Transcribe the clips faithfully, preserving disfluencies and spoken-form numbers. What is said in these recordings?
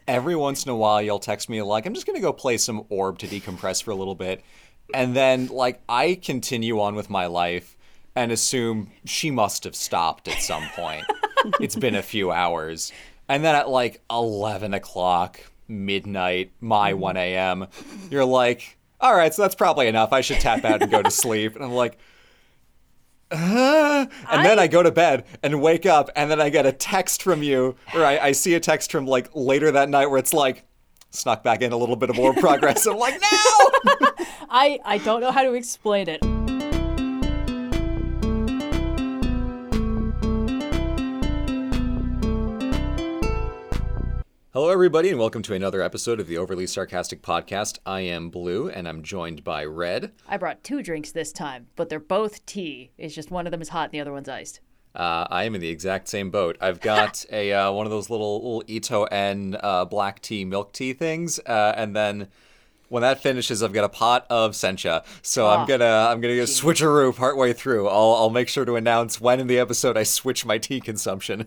every once in a while you'll text me like, I'm just going to go play some Orb to decompress for a little bit. And then like I continue on with my life and assume she must have stopped at some point. It's been a few hours. And then at like eleven o'clock, midnight, my one a.m., you're like, all right, so that's probably enough. I should tap out and go to sleep. And I'm like, Uh, and I... then I go to bed and wake up, and then I get a text from you, or I, I see a text from like later that night where it's like, snuck back in a little bit of more progress. I'm like, no! I, I don't know how to explain it. Hello, everybody, and welcome to another episode of the Overly Sarcastic Podcast. I am Blue, and I'm joined by Red. I brought two drinks this time, but they're both tea. It's just one of them is hot and the other one's iced. Uh, I am in the exact same boat. I've got a uh, one of those little little Ito En uh, black tea, milk tea things, uh, and then when that finishes, I've got a pot of Sencha. So oh, I'm gonna I'm gonna go switcheroo partway through. I'll I'll make sure to announce when in the episode I switch my tea consumption.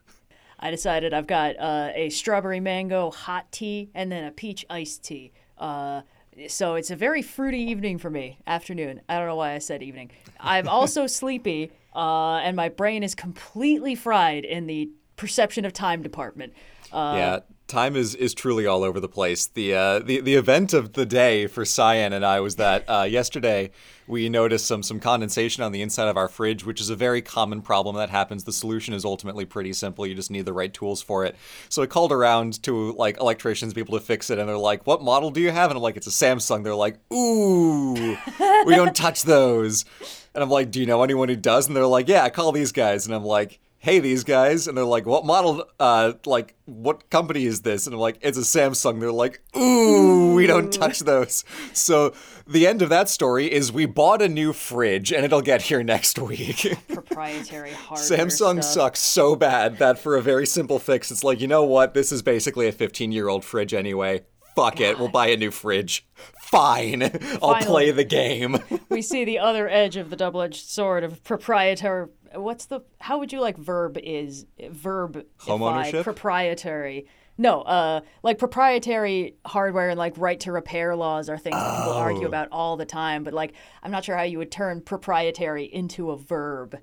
I decided I've got uh, a strawberry mango hot tea and then a peach iced tea. Uh, so it's a very fruity evening for me. Afternoon. I don't know why I said evening. I'm also sleepy, uh, and my brain is completely fried in the perception of time department. Uh, yeah, time is, is truly all over the place. The uh, the the event of the day for Cyan and I was that uh, yesterday we noticed some some condensation on the inside of our fridge, which is a very common problem that happens. The solution is ultimately pretty simple. You just need the right tools for it. So I called around to like electricians, people to fix it, and they're like, "What model do you have?" And I'm like, "It's a Samsung." They're like, "Ooh, we don't touch those." And I'm like, "Do you know anyone who does?" And they're like, "Yeah, call these guys." And I'm like, hey, these guys, and they're like, what model, uh, like, what company is this? And I'm like, it's a Samsung. They're like, ooh, we don't touch those. So the end of that story is we bought a new fridge, and it'll get here next week. Proprietary hardware Samsung stuff. Sucks so bad that for a very simple fix, it's like, you know what? This is basically a fifteen-year-old fridge anyway. Fuck God. It, we'll buy a new fridge. Fine, I'll Finally, play the game. We see the other edge of the double-edged sword of proprietary. What's the, how would you like verb is, verb. Homeownership? Proprietary. No, uh, like proprietary hardware and like right to repair laws are things that people Oh. argue about all the time. But like, I'm not sure how you would turn proprietary into a verb.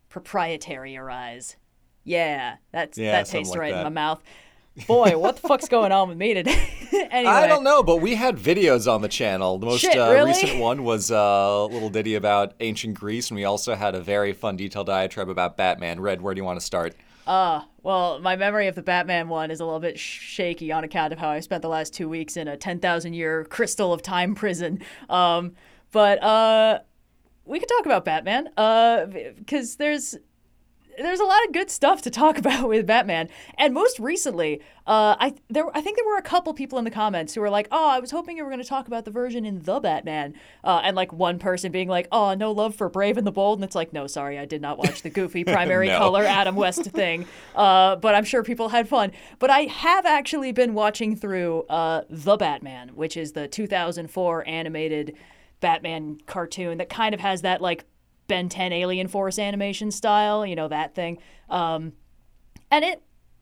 Proprietary-arize. Yeah, that's, Yeah, that something tastes like right that. in my mouth. Boy, what the fuck's going on with me today? Anyway. I don't know, but we had videos on the channel. The most Shit, uh, really? recent one was uh, a little ditty about ancient Greece, and we also had a very fun detailed diatribe about Batman. Red, where do you want to start? Uh, well, my memory of the Batman one is a little bit shaky on account of how I spent the last two weeks in a ten thousand year crystal of time prison. Um, but uh, we could talk about Batman, uh, because there's... There's a lot of good stuff to talk about with Batman, and most recently, uh, I there I think there were a couple people in the comments who were like, "Oh, I was hoping you were going to talk about the version in The Batman," uh, and like one person being like, "Oh, no love for Brave and the Bold," and it's like, "No, sorry, I did not watch the goofy primary No. color Adam West thing," uh, but I'm sure people had fun. But I have actually been watching through uh, The Batman, which is the two thousand four animated Batman cartoon that kind of has that like Ben ten Alien Force animation style, you know, that thing. Um, and it,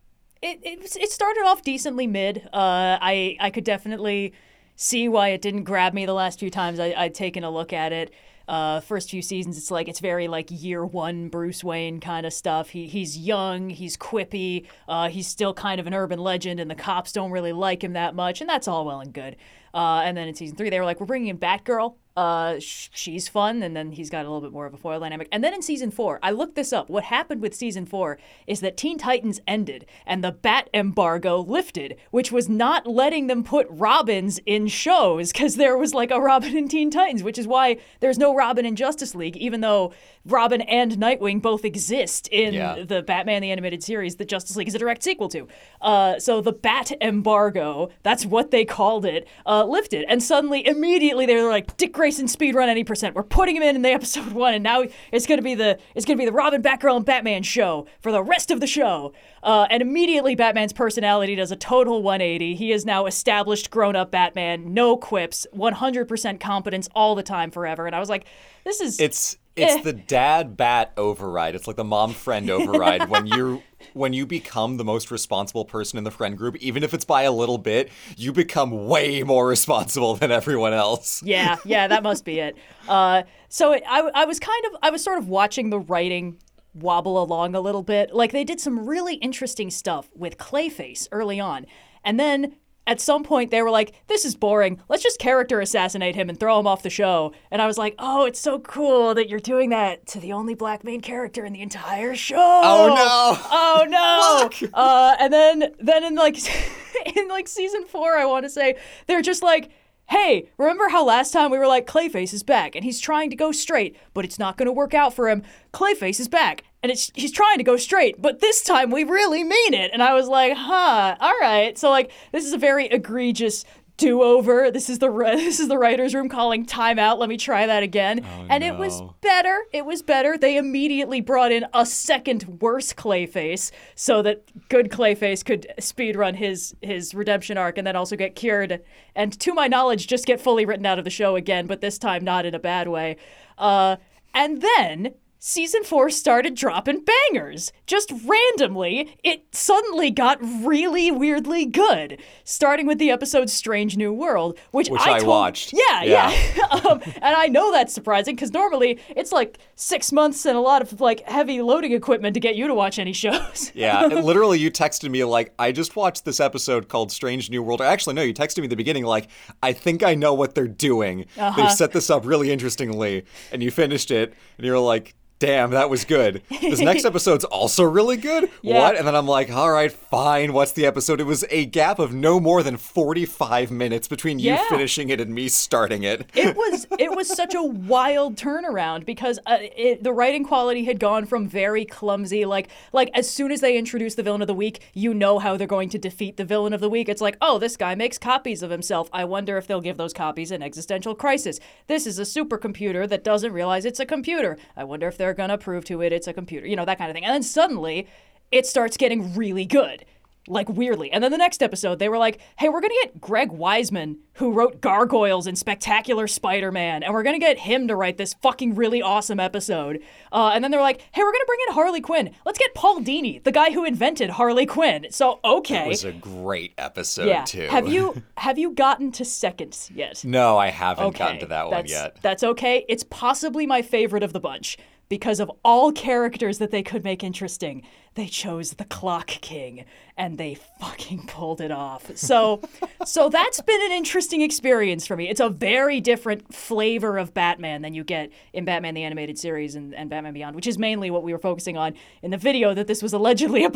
it it it started off decently mid. Uh, I I could definitely see why it didn't grab me the last few times I, I'd taken a look at it. Uh, first few seasons, it's like it's very like year one Bruce Wayne kind of stuff. He he's young, he's quippy, uh, he's still kind of an urban legend, and the cops don't really like him that much, and that's all well and good. Uh, and then in season three, they were like, we're bringing in Batgirl. Uh, sh- she's fun, and then he's got a little bit more of a foil dynamic. And then in season four, I looked this up. What happened with season four is that Teen Titans ended, and the Bat embargo lifted, which was not letting them put Robins in shows, because there was like a Robin in Teen Titans, which is why there's no Robin in Justice League, even though Robin and Nightwing both exist in Yeah. the Batman the Animated Series that Justice League is a direct sequel to. Uh, so the Bat embargo, that's what they called it, uh, lifted. And suddenly, immediately, they were like, Dick Grayson speedrun any percent. We're putting him in in the episode one, and now it's gonna be the it's gonna be the Robin, Batgirl, and Batman show for the rest of the show. Uh, and immediately, Batman's personality does a total one eighty. He is now established, grown-up Batman, no quips, one hundred percent competence all the time, forever. And I was like, this is It's It's eh. the dad bat override. It's like the mom friend override when you when you become the most responsible person in the friend group, even if it's by a little bit, you become way more responsible than everyone else. Yeah, yeah, that must be it. Uh, so it, I, I was kind of, I was sort of watching the writing wobble along a little bit. Like they did some really interesting stuff with Clayface early on, and then at some point they were like, this is boring. Let's just character assassinate him and throw him off the show. And I was like, oh, it's so cool that you're doing that to the only black main character in the entire show. Oh no. Oh no. uh, and then then in like in like season four, I want to say, they're just like, hey, remember how last time we were like, Clayface is back and he's trying to go straight, but it's not going to work out for him. Clayface is back and it's he's trying to go straight, but this time we really mean it. And I was like, huh, all right. So like, this is a very egregious do-over. This is the this is the writer's room calling timeout. Let me try that again. Oh, and no. it was better. It was better. They immediately brought in a second worse Clayface so that good Clayface could speedrun his his redemption arc and then also get cured. And to my knowledge, just get fully written out of the show again, but this time not in a bad way. Uh, and then season four started dropping bangers. Just randomly, it suddenly got really weirdly good. Starting with the episode Strange New World, which, Which I, I told, watched. Yeah, Yeah. yeah. um, and I know that's surprising because normally it's like six months and a lot of like heavy loading equipment to get you to watch any shows. Yeah, and literally you texted me like, I just watched this episode called Strange New World. Actually, no, you texted me at the beginning like, I think I know what they're doing. Uh-huh. They've set this up really interestingly. And you finished it, and you're like, damn, that was good. This next episode's also really good? Yeah. What? And then I'm like, all right, fine, what's the episode? It was a gap of no more than forty-five minutes between you Yeah. finishing it and me starting it. it was it was such a wild turnaround because uh, it, the writing quality had gone from very clumsy, like like as soon as they introduce the villain of the week, you know how they're going to defeat the villain of the week. It's like, oh, this guy makes copies of himself. I wonder if they'll give those copies an existential crisis. This is a supercomputer that doesn't realize it's a computer. I wonder if they're gonna prove to it it's a computer. You know, that kind of thing. And then suddenly, it starts getting really good. Like, weirdly. And then the next episode, they were like, hey, we're going to get Greg Wiseman, who wrote Gargoyles and Spectacular Spider-Man, and we're going to get him to write this fucking really awesome episode. Uh, and then they were like, hey, we're going to bring in Harley Quinn. Let's get Paul Dini, the guy who invented Harley Quinn. So, okay. It was a great episode, yeah. too. Have you have you gotten to seconds yet? No, I haven't Okay. gotten to that one that's, yet. That's okay. It's possibly my favorite of the bunch. Because of all characters that they could make interesting, they chose the Clock King, and they fucking pulled it off. So, so that's been an interesting experience for me. It's a very different flavor of Batman than you get in Batman the Animated Series and, and Batman Beyond, which is mainly what we were focusing on in the video that this was allegedly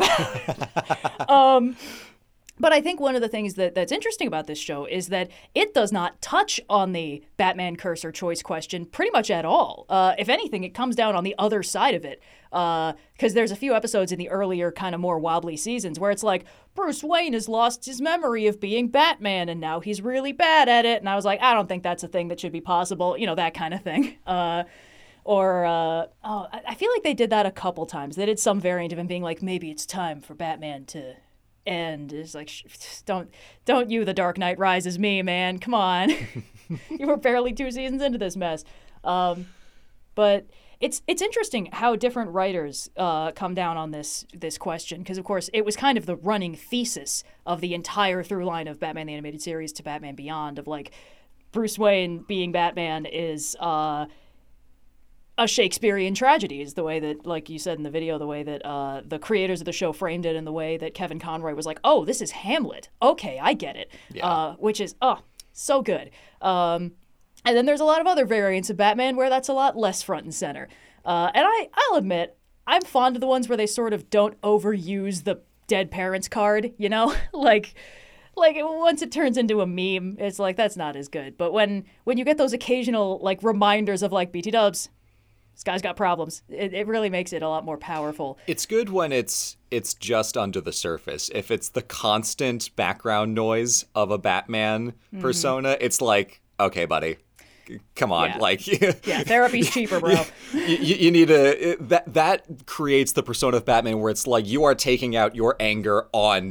about. um, But I think one of the things that, that's interesting about this show is that it does not touch on the Batman curse or choice question pretty much at all. Uh, if anything, it comes down on the other side of it. Because uh, there's a few episodes in the earlier, kind of more wobbly seasons where it's like, Bruce Wayne has lost his memory of being Batman and now he's really bad at it. And I was like, I don't think that's a thing that should be possible. You know, that kind of thing. Uh, Or, uh, oh, I I feel like they did that a couple times. They did some variant of him being like, maybe it's time for Batman to... And it's like, sh- don't, don't you, The Dark Knight Rises me, man. Come on. You were barely two seasons into this mess. Um, but it's it's interesting how different writers uh, come down on this this question because, of course, it was kind of the running thesis of the entire through line of Batman the Animated Series to Batman Beyond of, like, Bruce Wayne being Batman is... Uh, a Shakespearean tragedy is the way that, like you said in the video, the way that uh, the creators of the show framed it and the way that Kevin Conroy was like, oh, this is Hamlet. Okay, I get it. Yeah. Uh, which is, oh, so good. Um, and then there's a lot of other variants of Batman where that's a lot less front and center. Uh, and I, I'll admit, I'm fond of the ones where they sort of don't overuse the dead parents card, you know? like... Like, once it turns into a meme, it's like, that's not as good. But when, when you get those occasional, like, reminders of, like, B T Dubs, this guy's got problems. It, it really makes it a lot more powerful. It's good when it's it's just under the surface. If it's the constant background noise of a Batman mm-hmm. persona, it's like, okay, buddy, come on, yeah. like yeah, therapy's cheaper, bro. you, you, you need a that that creates the persona of Batman where it's like you are taking out your anger on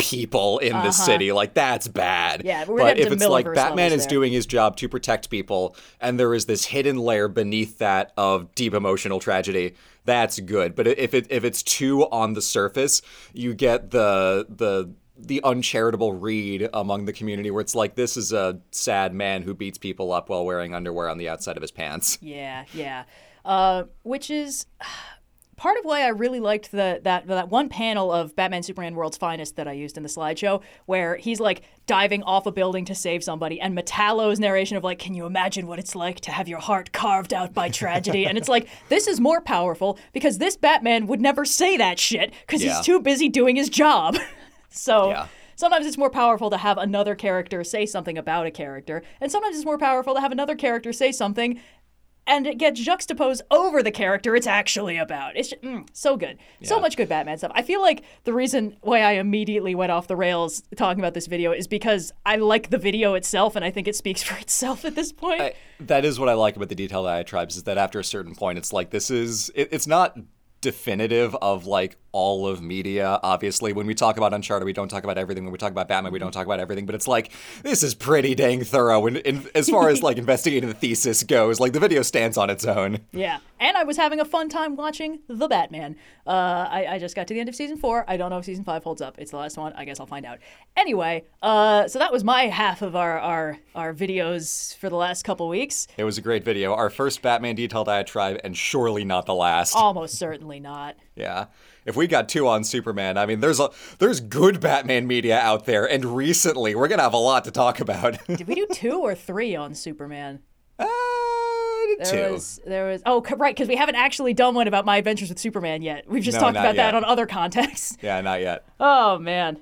people in uh-huh. the city. Like, that's bad. Yeah, we're but getting if to it's like Milliverse Batman levels is there. doing his job to protect people, and there is this hidden layer beneath that of deep emotional tragedy, that's good. But if it if it's too on the surface, you get the the the uncharitable read among the community where it's like, this is a sad man who beats people up while wearing underwear on the outside of his pants. Yeah, yeah. Uh, which is part of why I really liked the that that one panel of Batman Superman World's Finest that I used in the slideshow, where he's like diving off a building to save somebody, and Metallo's narration of like, can you imagine what it's like to have your heart carved out by tragedy? And it's like, this is more powerful because this Batman would never say that shit because Yeah. he's too busy doing his job. So Yeah. sometimes it's more powerful to have another character say something about a character, and sometimes it's more powerful to have another character say something and it gets juxtaposed over the character it's actually about. It's just, mm, so good. So Yeah. much good Batman stuff. I feel like the reason why I immediately went off the rails talking about this video is because I like the video itself, and I think it speaks for itself at this point. I, that is what I like about the detailed diatribes, is that after a certain point, it's like, this is, it, it's not definitive of like all of media. Obviously, when we talk about Uncharted, we don't talk about everything. When we talk about Batman, we don't talk about everything. But it's like, this is pretty dang thorough. And in, as far as like investigating the thesis goes, like the video stands on its own. Yeah, and I was having a fun time watching The Batman. Uh, I, I just got to the end of season four. I don't know if season five holds up. It's the last one. I guess I'll find out. Anyway, uh, so that was my half of our, our, our videos for the last couple weeks. It was a great video. Our first Batman detailed diatribe, and surely not the last. Almost certainly not. Yeah. If we got two on Superman, I mean, there's a there's good Batman media out there, and recently we're gonna have a lot to talk about. Did we do two or three on Superman? uh, There two. was, there was, oh, c- right, because we haven't actually done one about My Adventures with Superman yet. We've just No, talked not about yet. that on other contexts. Yeah, not yet. Oh, man.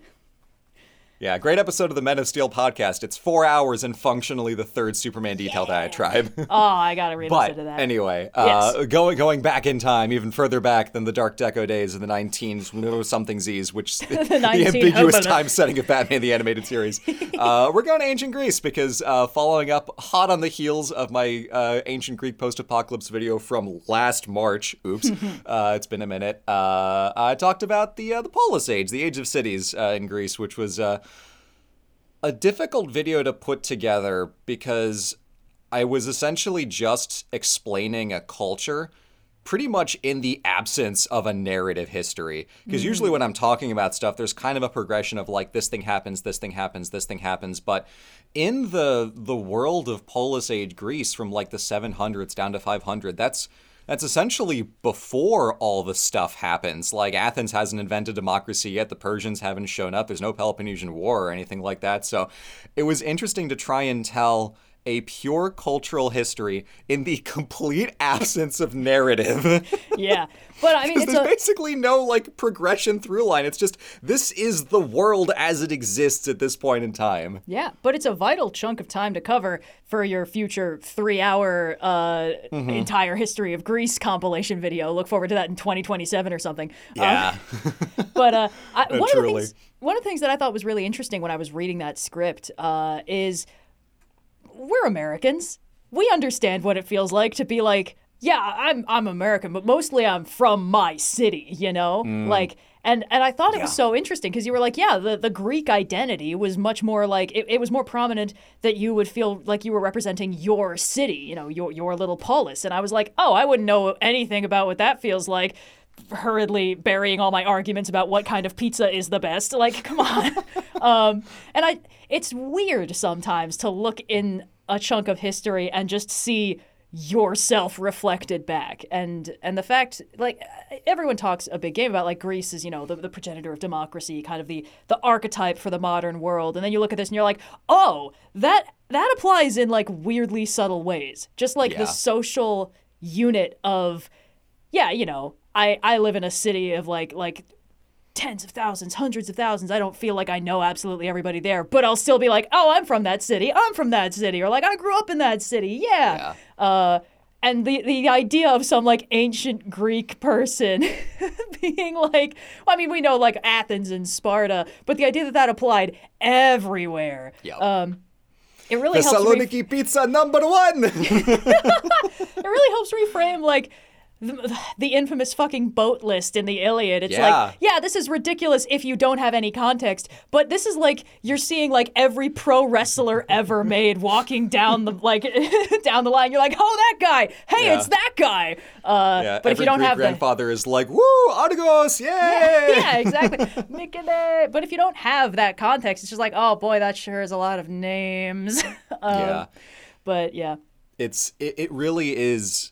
Yeah, great episode of the Men of Steel podcast. It's four hours and functionally the third Superman detail diatribe. Oh, I gotta re-listen But to that. anyway, uh, Yes. going going back in time, even further back than the Dark Deco days of the nineteen something Z's, which the, nineteen ambiguous Hobona. time setting of Batman the Animated Series. uh, we're going to ancient Greece because uh, following up hot on the heels of my uh, ancient Greek post-apocalypse video from last March, oops, uh, it's been a minute, uh, I talked about the uh, the Polis Age, the Age of Cities uh, in Greece, which was uh, a difficult video to put together because I was essentially just explaining a culture pretty much in the absence of a narrative history. Because mm. usually when I'm talking about stuff, there's kind of a progression of like, this thing happens, this thing happens, this thing happens. But in the the world of Polis Age Greece from like the seven hundreds down to five hundred, that's That's essentially before all the stuff happens. Like, Athens hasn't invented democracy yet. The Persians haven't shown up. There's no Peloponnesian War or anything like that. So it was interesting to try and tell a pure cultural history in the complete absence of narrative. Yeah. But I mean, it's there's a, basically no like progression through line. It's just, this is the world as it exists at this point in time. yeah, but it's a vital chunk of time to cover for your future three-hour uh, Mm-hmm. entire history of Greece compilation video. Look forward to that in twenty twenty-seven or something. Yeah. Uh, but uh, I, one of the truly. things, one of the things that I thought was really interesting when I was reading that script uh, is we're Americans. We understand what it feels like to be like, yeah, I'm I'm American, but mostly I'm from my city, you know? Like, and and I thought it was Yeah. so interesting because you were like, yeah, the, the Greek identity was much more like, it, it was more prominent that you would feel like you were representing your city, you know, your your little polis. And I was like, oh, I wouldn't know anything about what that feels like, hurriedly burying all my arguments about what kind of pizza is the best. Like, come on. um, and I, it's weird sometimes to look in a chunk of history and just see yourself reflected back. And and the fact, like, everyone talks a big game about, like, Greece is, you know, the, the progenitor of democracy, kind of the the archetype for the modern world. And then you look at this and you're like, oh, that that applies in, like, weirdly subtle ways. Just like Yeah. the social unit of, yeah, you know, I, I live in a city of like like tens of thousands, hundreds of thousands. I don't feel like I know absolutely everybody there, but I'll still be like, oh, I'm from that city. I'm from that city. Or like, I grew up in that city. Yeah. Yeah. Uh, and the, the idea of some like ancient Greek person being like, well, I mean, we know like Athens and Sparta, but the idea that that applied everywhere. Yep. Um, it really helps. Re- Thessaloniki pizza number one! it really helps reframe like the, the infamous fucking boat list in the Iliad. It's Yeah. like, yeah, this is ridiculous if you don't have any context, but this is like you're seeing like every pro wrestler ever made walking down the like down the line. You're like, oh, that guy. Hey, Yeah. it's that guy. Uh, Yeah, but if every you don't Greek have the grandfather is like, woo, Argos, yay! yeah, yeah, exactly. Mycenae. But if you don't have that context, it's just like, oh boy, that sure is a lot of names. um, Yeah. But yeah. It's it, it really is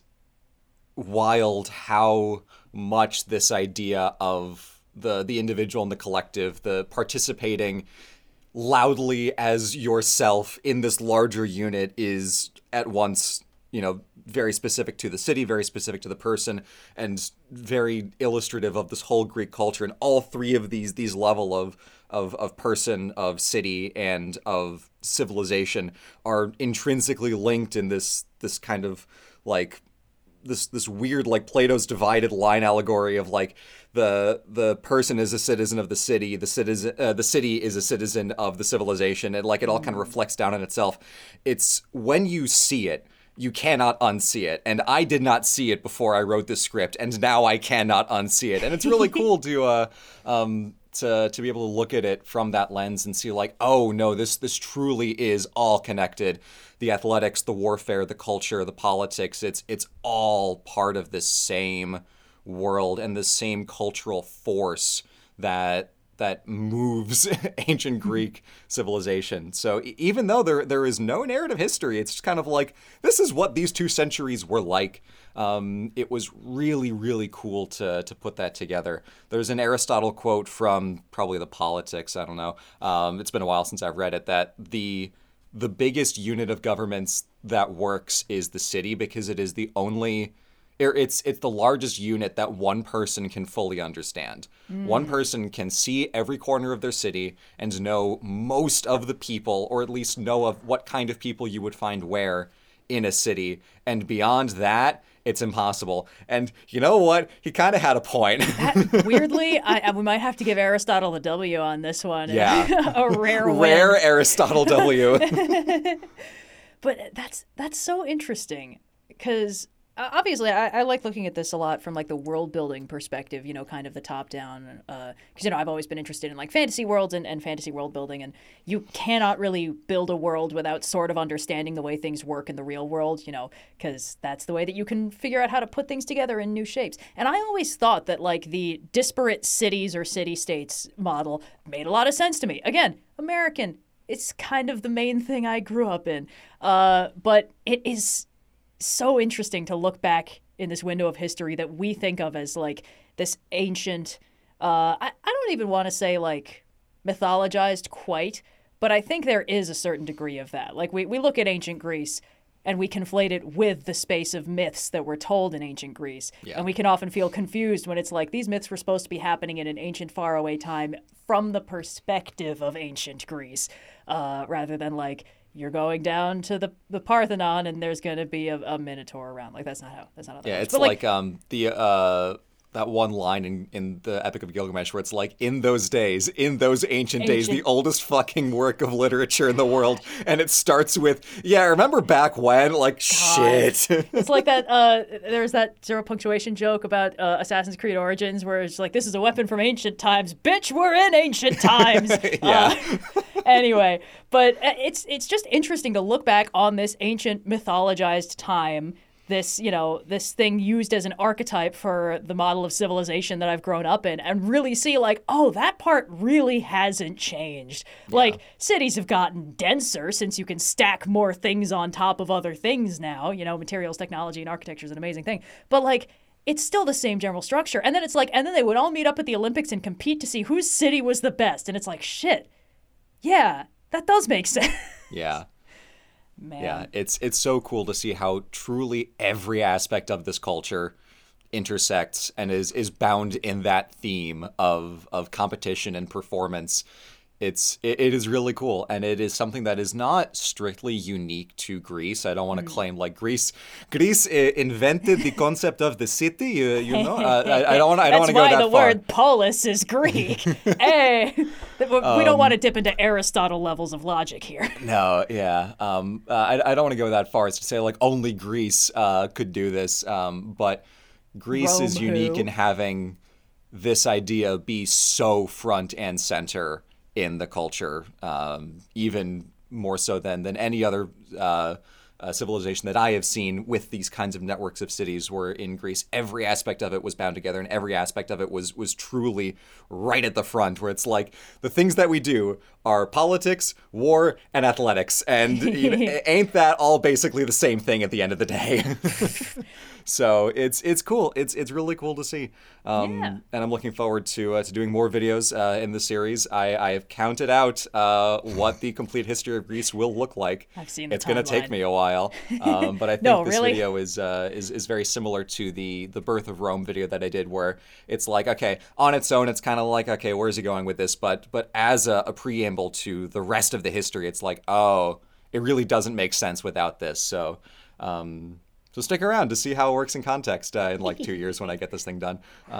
wild how much this idea of the the individual and the collective, the participating loudly as yourself in this larger unit is at once, you know, very specific to the city, very specific to the person, and very illustrative of this whole Greek culture. And all three of these these level of of of person, of city, and of civilization are intrinsically linked in this this kind of like this this weird like Plato's divided line allegory of like the the person is a citizen of the city, the citizen uh, the city is a citizen of the civilization, and like it all kind of reflects down on itself. It's when you see it, you cannot unsee it, and I did not see it before I wrote this script, and now I cannot unsee it, and it's really cool to uh um to to be able to look at it from that lens and see like, oh no, this this truly is all connected. The athletics, the warfare, the culture, the politics, it's it's all part of this same world and the same cultural force that that moves ancient Greek civilization. So e- even though there there is no narrative history, it's just kind of like, this is what these two centuries were like. Um, it was really, really cool to to put that together. There's an Aristotle quote from probably the Politics, I don't know. Um, it's been a while since I've read it, that the the biggest unit of governments that works is the city, because it is the only it's it's the largest unit that one person can fully understand. Mm. One person can see every corner of their city and know most of the people, or at least know of what kind of people you would find where in a city. And beyond that, it's impossible. And you know what? He kind of had a point. That, weirdly, I, I, we might have to give Aristotle the W on this one. Yeah. A rare win. Rare Aristotle W. But that's that's so interesting, because Uh, obviously, I, I like looking at this a lot from like the world building perspective, you know, kind of the top down. Because, uh, you know, I've always been interested in like fantasy worlds and, and fantasy world building. And you cannot really build a world without sort of understanding the way things work in the real world, you know, because that's the way that you can figure out how to put things together in new shapes. And I always thought that like the disparate cities or city states model made a lot of sense to me. Again, American. It's kind of the main thing I grew up in. Uh, but it is so interesting to look back in this window of history that we think of as like this ancient, uh, I, I don't even want to say like mythologized quite, but I think there is a certain degree of that. Like we, we look at ancient Greece and we conflate it with the space of myths that were told in ancient Greece. Yeah. And we can often feel confused when it's like these myths were supposed to be happening in an ancient faraway time from the perspective of ancient Greece, uh, rather than like, you're going down to the, the Parthenon and there's going to be a, a minotaur around. Like, that's not how, that's not how that Yeah, works. it's But, like, like um the, uh, that one line in, in the Epic of Gilgamesh where it's like, in those days, in those ancient, ancient days, the oldest fucking work of literature in the world. And it starts with, yeah, remember back when? Like, God. Shit. It's like that, uh, there's that zero punctuation joke about uh, Assassin's Creed Origins where it's like, this is a weapon from ancient times. Bitch, we're in ancient times. Yeah. Uh, anyway, but it's it's just interesting to look back on this ancient mythologized time, this, you know, this thing used as an archetype for the model of civilization that I've grown up in, and really see like, oh, that part really hasn't changed. Yeah. Like, cities have gotten denser since you can stack more things on top of other things now. You know, materials, technology, and architecture is an amazing thing. But like, it's still the same general structure. And then it's like, and then they would all meet up at the Olympics and compete to see whose city was the best. And it's like, shit. Yeah, that does make sense. Yeah. Man. Yeah, it's it's so cool to see how truly every aspect of this culture intersects and is is bound in that theme of of competition and performance. It's it, it is really cool, and it is something that is not strictly unique to Greece. I don't want to mm. claim like Greece. Greece uh, invented the concept of the city. Uh, you know, uh, I, I don't want. I don't want to go that far. That's why the word polis is Greek. Hey, we um, don't want to dip into Aristotle levels of logic here. No, yeah. Um, uh, I I don't want to go that far as to say like only Greece uh, could do this. Um, but Greece Rome is unique who? in having this idea be so front and center in the culture, um, even more so than than any other uh, uh, civilization that I have seen with these kinds of networks of cities. Where in Greece, every aspect of it was bound together, and every aspect of it was was truly right at the front. Where it's like the things that we do are politics, war, and athletics, and you know, ain't that all basically the same thing at the end of the day? So it's it's cool. It's it's really cool to see, um, Yeah. and I'm looking forward to uh, to doing more videos uh, in the series. I, I have counted out uh, what the complete history of Greece will look like. I've seen the It's going to take timeline. me a while, um, but I think No, this really? video is uh, is is very similar to the the Birth of Rome video that I did, where it's like, okay, on its own, it's kind of like, okay, where's he going with this? But but as a, a preamble to the rest of the history, it's like, oh, it really doesn't make sense without this. So. Um, So stick around to see how it works in context uh, in like two years when I get this thing done.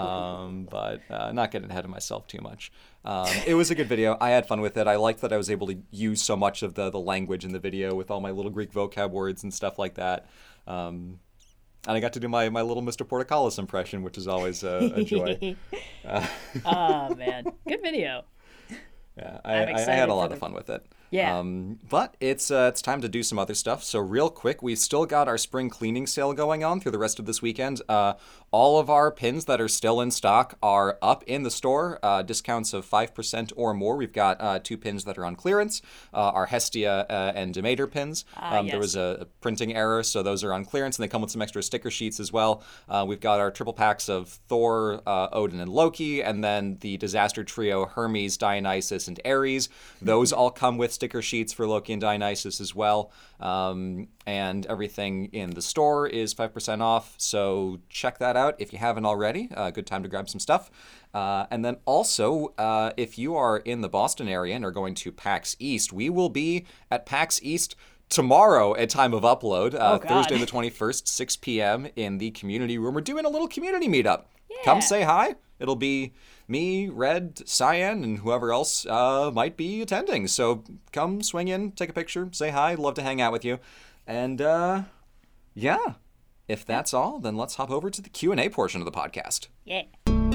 Um, but uh, not getting ahead of myself too much. Um, it was a good video. I had fun with it. I liked that I was able to use so much of the, the language in the video with all my little Greek vocab words and stuff like that. Um, and I got to do my, my little Mister Portocalis impression, which is always a, a joy. Uh, Oh, man. Good video. Yeah, I'm I, I, I excited had a for lot the- of fun with it. Yeah. Um, but it's uh, it's time to do some other stuff. So real quick, we've still got our spring cleaning sale going on through the rest of this weekend. Uh, all of our pins that are still in stock are up in the store. Uh, discounts of five percent or more. We've got uh, two pins that are on clearance. Uh, our Hestia uh, and Demeter pins. Ah, um, There yes. was a a printing error, so those are on clearance, and they come with some extra sticker sheets as well. Uh, we've got our triple packs of Thor, uh, Odin, and Loki, and then the Disaster Trio, Hermes, Dionysus, and Ares. Those all come with sticker sheets for Loki and Dionysus as well. Um, and everything in the store is five percent off, so check that out if you haven't already. Uh, good time to grab some stuff. Uh, and then also, uh, if you are in the Boston area and are going to PAX East, we will be at PAX East tomorrow at time of upload, uh, Oh, God. Thursday the twenty-first, six p.m. in the community room. We're doing a little community meetup. Come Yeah. say hi. It'll be me, Red, Cyan, and whoever else uh, might be attending. So come swing in, take a picture, say hi. Love to hang out with you. And uh, yeah, if that's all, then let's hop over to the Q and A portion of the podcast. Yeah.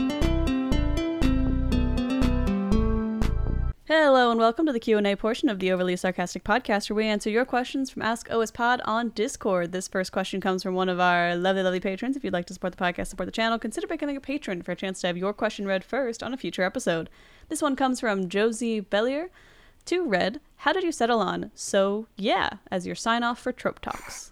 Hello and welcome to the Q and A portion of the Overly Sarcastic Podcast, where we answer your questions from Ask O S Pod on Discord. This first question comes from one of our lovely, lovely patrons. If you'd like to support the podcast, support the channel, consider becoming a patron for a chance to have your question read first on a future episode. This one comes from Josie Bellier. To Red, how did you settle on "So Yeah" as your sign-off for Trope Talks?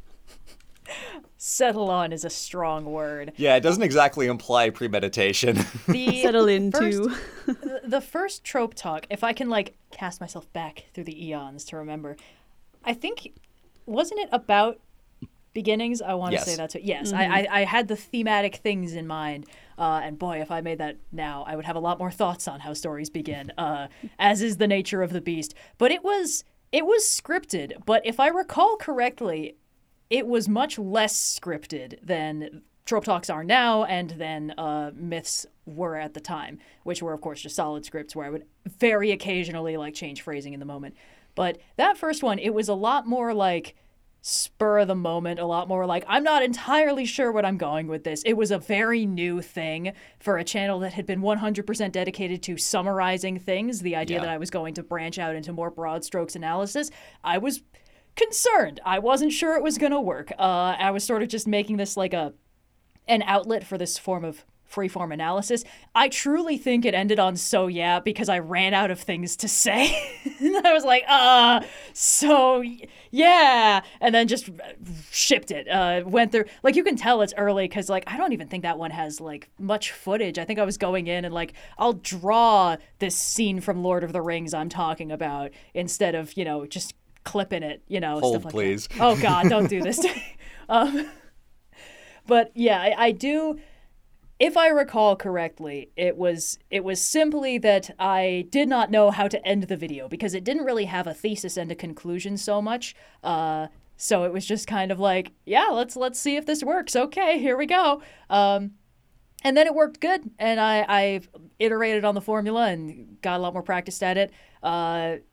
Settle on is a strong word. Yeah, it doesn't exactly imply premeditation. The Settle into. first- the- the first trope talk, if I can like cast myself back through the eons to remember, I think, wasn't it about beginnings? I want to Yes. say that's what. Yes, I, I I had the thematic things in mind, uh, and boy, if I made that now, I would have a lot more thoughts on how stories begin, uh, as is the nature of the beast. But it was it was scripted. But if I recall correctly, it was much less scripted than trope talks are now and than uh, myths were at the time, which were, of course, just solid scripts where I would very occasionally like change phrasing in the moment. But that first one, it was a lot more like spur of the moment, a lot more like, I'm not entirely sure what I'm going with this. It was a very new thing for a channel that had been one hundred percent dedicated to summarizing things. The idea Yeah. that I was going to branch out into more broad strokes analysis, I was concerned. I wasn't sure it was going to work. Uh, I was sort of just making this like a an outlet for this form of freeform analysis. I truly think it ended on "so yeah" because I ran out of things to say. And I was like, uh, so yeah, and then just shipped it. Uh, went through, like, you can tell it's early because like I don't even think that one has like much footage. I think I was going in and like I'll draw this scene from Lord of the Rings I'm talking about instead of, you know, just clipping it, you know, Hold, stuff like please. that. Oh God, don't do this. um, but yeah, I, I do. If I recall correctly, it was it was simply that I did not know how to end the video because it didn't really have a thesis and a conclusion so much. Uh, so it was just kind of like, yeah, let's let's see if this works. Okay, here we go. Um, and then it worked good, and I I iterated on the formula and got a lot more practiced at it. Uh,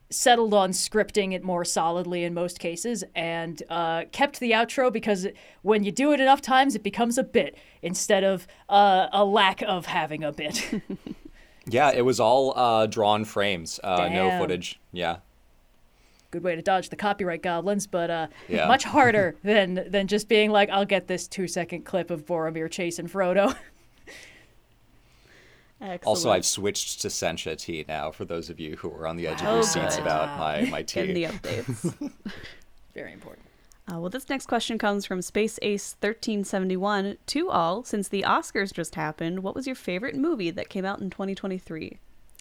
settled on scripting it more solidly in most cases, and uh, kept the outro because when you do it enough times, it becomes a bit instead of uh, a lack of having a bit. Yeah, it was all uh, drawn frames, uh, no Damn. footage. Yeah. Good way to dodge the copyright goblins, but uh, Yeah. much harder than than just being like, I'll get this two second clip of Boromir chasing Frodo. Excellent. Also, I've switched to Sencha tea now, for those of you who are on the edge of Oh, your seats good. about my, my Getting the tea. updates. Very important. Uh, well, this next question comes from Space Ace thirteen seventy-one. To all, since the Oscars just happened, what was your favorite movie that came out in twenty twenty-three?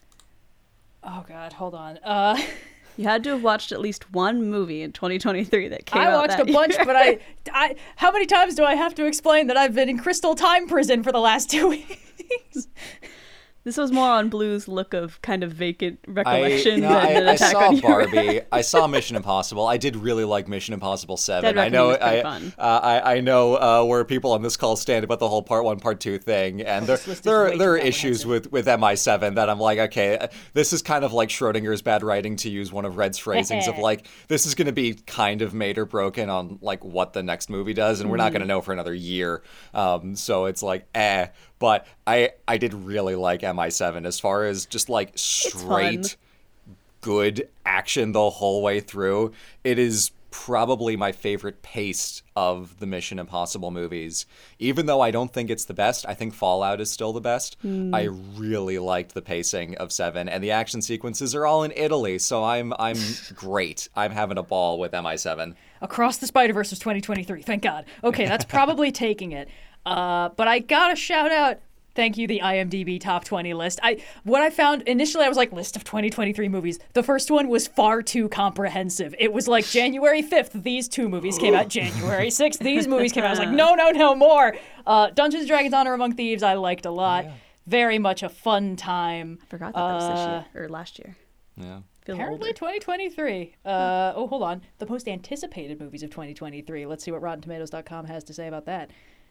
Oh God, hold on. Uh, You had to have watched at least one movie in twenty twenty-three that came I out watched that a bunch, year. but I, I, how many times do I have to explain that I've been in Crystal Time Prison for the last two weeks? This was more on Blue's look of kind of vacant I, recollection no, than I, an I attack saw on you. Barbie. I saw Mission Impossible. I did really like Mission Impossible Seven. Dead I know. Reckoning was pretty I, fun. uh, I I know uh, where people on this call stand about the whole Part One, Part Two thing, and there this list is there way are, too there are issues comprehensive. with with M I seven that I'm like, okay, uh, this is kind of like Schrodinger's bad writing, to use one of Red's phrasings of like, this is going to be kind of made or broken on like what the next movie does, and we're not going to know for another year. Um, so it's like, eh. But I I did really like M I seven as far as just like straight good action the whole way through. It is probably my favorite pace of the Mission Impossible movies. Even though I don't think it's the best, I think Fallout is still the best. Hmm. I really liked the pacing of Seven, and the action sequences are all in Italy, so I'm I'm great. I'm having a ball with M I seven. Across the Spider-Verse was twenty twenty-three. Thank God. Okay, that's probably taking it. Uh, but I gotta shout out, thank you, the IMDb top twenty list. I what I found initially, I was like, list of twenty twenty-three movies. The first one was far too comprehensive. It was like January fifth, these two movies came out. January sixth, these movies came out. I was like, no, no, no more. Uh, Dungeons and Dragons: Honor Among Thieves, I liked a lot. Very much a fun time. I forgot that that was this Uh, year or last year. Yeah. Feel Apparently older. twenty twenty-three. Uh, oh, hold on. The most anticipated movies of twenty twenty-three. Let's see what Rotten Tomatoes dot com has to say about that.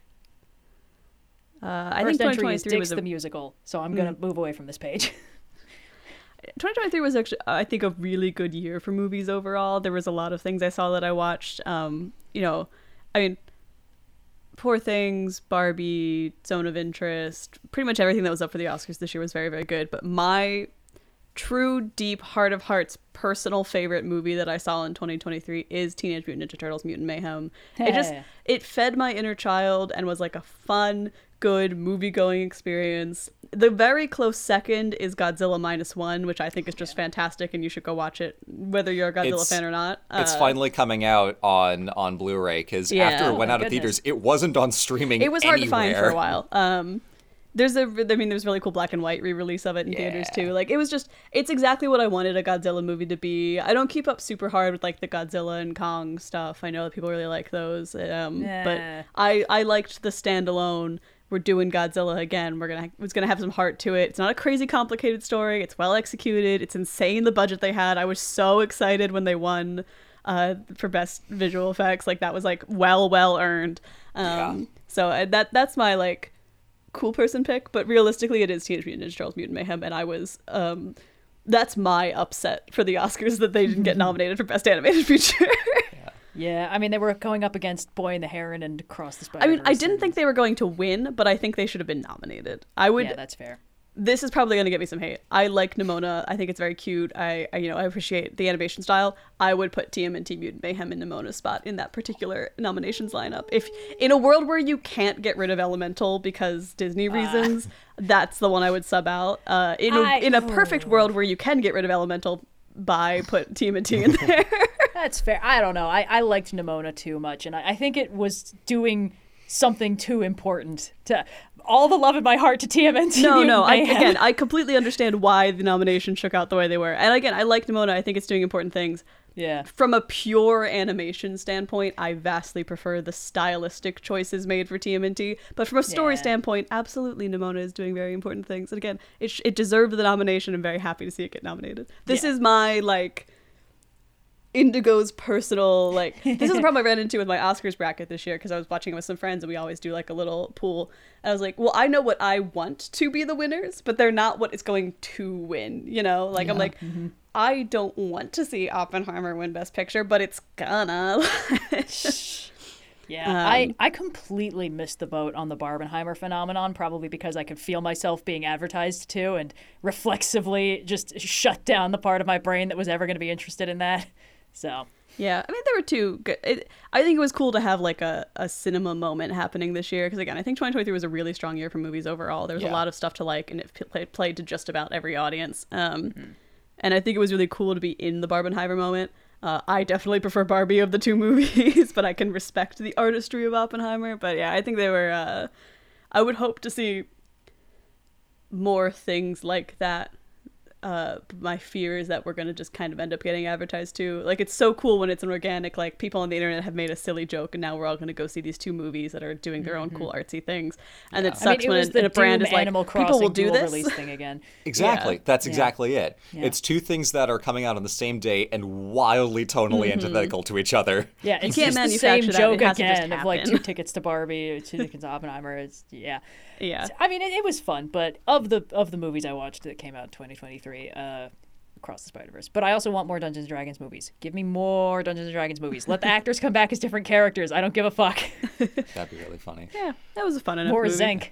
Uh, I First think entry is twenty twenty-three Dix was a, the musical, so I'm going to move away from this page. twenty twenty-three was actually, I think, a really good year for movies overall. There was a lot of things I saw that I watched. Um, you know, I mean, Poor Things, Barbie, Zone of Interest, pretty much everything that was up for the Oscars this year was very, very good. But my true, deep, heart of hearts, personal favorite movie that I saw in twenty twenty-three is Teenage Mutant Ninja Turtles: Mutant Mayhem. It just, it fed my inner child and was like a fun, good movie-going experience. The very close second is Godzilla Minus One, which I think is just fantastic, and you should go watch it, whether you're a Godzilla It's- fan or not. It's Uh, finally coming out on on Blu-ray, because Yeah. after it Oh went my out of goodness. theaters, it wasn't on streaming. It was hard to find for anywhere. a while. Um, there's a, I mean, there's really cool black and white re-release of it in theaters Yeah. too. Like, it was just, it's exactly what I wanted a Godzilla movie to be. I don't keep up super hard with like the Godzilla and Kong stuff. I know that people really like those. Um, Yeah. but I, I liked the standalone. We're doing Godzilla again. We're gonna, it's gonna have some heart to it. It's not a crazy complicated story. It's well executed. It's insane the budget they had. I was so excited when they won uh, for best visual effects. Like, that was like well, well earned. Um, Yeah. So uh, that that's my like cool person pick, but realistically it is Teenage Mutant Ninja Turtles: Mutant Mayhem, and I was um that's my upset for the Oscars that they didn't get nominated for best animated feature. Yeah, I mean, they were going up against Boy and the Heron and Across the I Spider-Verse. mean, I didn't and- think they were going to win, but I think they should have been nominated. I would Yeah, that's fair. This is probably going to get me some hate. I like Nimona. I think it's very cute. I, I you know, I appreciate the animation style. I would put T M N T Mutant Mayhem in Nimona's spot in that particular nominations lineup. If in a world where you can't get rid of Elemental because Disney reasons, that's the one I would sub out. Uh, in a, I- in a perfect world where you can get rid of Elemental, by put T M N T in there. That's fair. I don't know. I, I liked Nimona too much, and I, I think it was doing something too important to all the love in my heart to T M N T. No, Mutant no. I, Mayhem. again, I completely understand why the nomination shook out the way they were. And again, I like Nimona. I think it's doing important things. Yeah. From a pure animation standpoint, I vastly prefer the stylistic choices made for T M N T. But from a story Yeah. standpoint, absolutely, Nimona is doing very important things. And again, it, sh- it deserved the nomination. I'm very happy to see it get nominated. This Yeah. is my, like, Indigo's personal, like, this is the problem I ran into with my Oscars bracket this year, because I was watching it with some friends and we always do like a little pool. And I was like, well, I know what I want to be the winners, but they're not what is going to win, you know? Like, yeah. I'm like, mm-hmm. I don't want to see Oppenheimer win Best Picture, but it's gonna. Yeah, um, I, I completely missed the boat on the Barbenheimer phenomenon, probably because I could feel myself being advertised to and reflexively just shut down the part of my brain that was ever going to be interested in that. So yeah, I mean, there were two good. It, I think it was cool to have like a, a cinema moment happening this year, because again, I think twenty twenty-three was a really strong year for movies overall. There was yeah. a lot of stuff to like, and it played, played to just about every audience. Um, mm-hmm. And I think it was really cool to be in the Barbenheimer moment. Uh, I definitely prefer Barbie of the two movies, but I can respect the artistry of Oppenheimer. But yeah, I think they were, uh, I would hope to see more things like that. Uh, my fear is that we're going to just kind of end up getting advertised to. Like, it's so cool when it's an organic, like, people on the internet have made a silly joke and now we're all going to go see these two movies that are doing their own mm-hmm. cool artsy things. And yeah. it sucks I mean, it when, when a brand is like, people will do this. Release thing again. Exactly. Yeah. That's exactly yeah. it. Yeah. It's two things that are coming out on the same day and wildly tonally mm-hmm. antithetical to each other. Yeah, it's you can't just the same joke again of like two happen. tickets to Barbie, two tickets to Oppenheimer. It's, yeah. Yeah. I mean, it, it was fun, but of the of the movies I watched that came out in twenty twenty-three, uh, Across the Spider-Verse. But I also want more Dungeons and Dragons movies. Give me more Dungeons and Dragons movies. Let the actors come back as different characters. I don't give a fuck. That'd be really funny. Yeah, that was a fun enough more movie. Zank.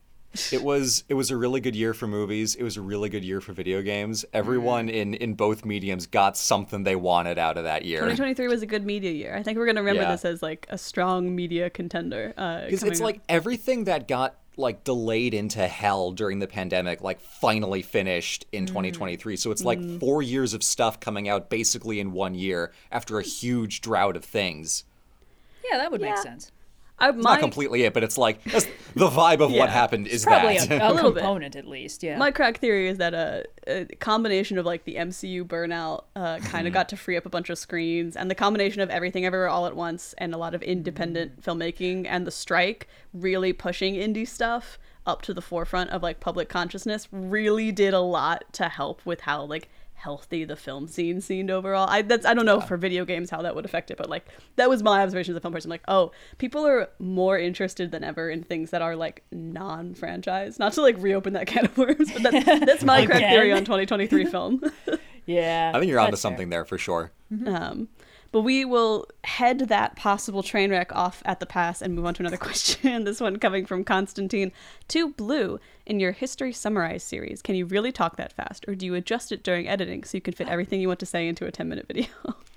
It was it was a really good year for movies. It was a really good year for video games. Everyone in, in both mediums got something they wanted out of that year. twenty twenty-three was a good media year. I think we're going to remember yeah. this as like a strong media contender. Because uh, it's like everything that got like delayed into hell during the pandemic, like finally finished in mm. twenty twenty-three. So it's like mm. four years of stuff coming out basically in one year after a huge drought of things. Yeah, that would yeah. make sense. I, it's my, not completely it, but it's like that's the vibe of yeah. what happened is Probably that. a, a, a little component bit. At least, yeah. My crack theory is that a, a combination of like the M C U burnout uh, kind of got to free up a bunch of screens, and the combination of Everything Everywhere All at Once and a lot of independent filmmaking and the strike really pushing indie stuff up to the forefront of like public consciousness really did a lot to help with how like healthy the film scene seemed overall. I that's I don't know yeah. for video games how that would affect it, but like that was my observation as a film person. Like, oh, people are more interested than ever in things that are like non-franchise. Not to like reopen that can of worms, but that's that's my crack theory on twenty twenty-three film. Yeah, I think you're onto something there for sure. Mm-hmm. Um, but we will head that possible train wreck off at the pass and move on to another question. This one coming from Constantine. To Blue, in your History Summarized series, can you really talk that fast, or do you adjust it during editing so you can fit everything you want to say into a ten-minute video?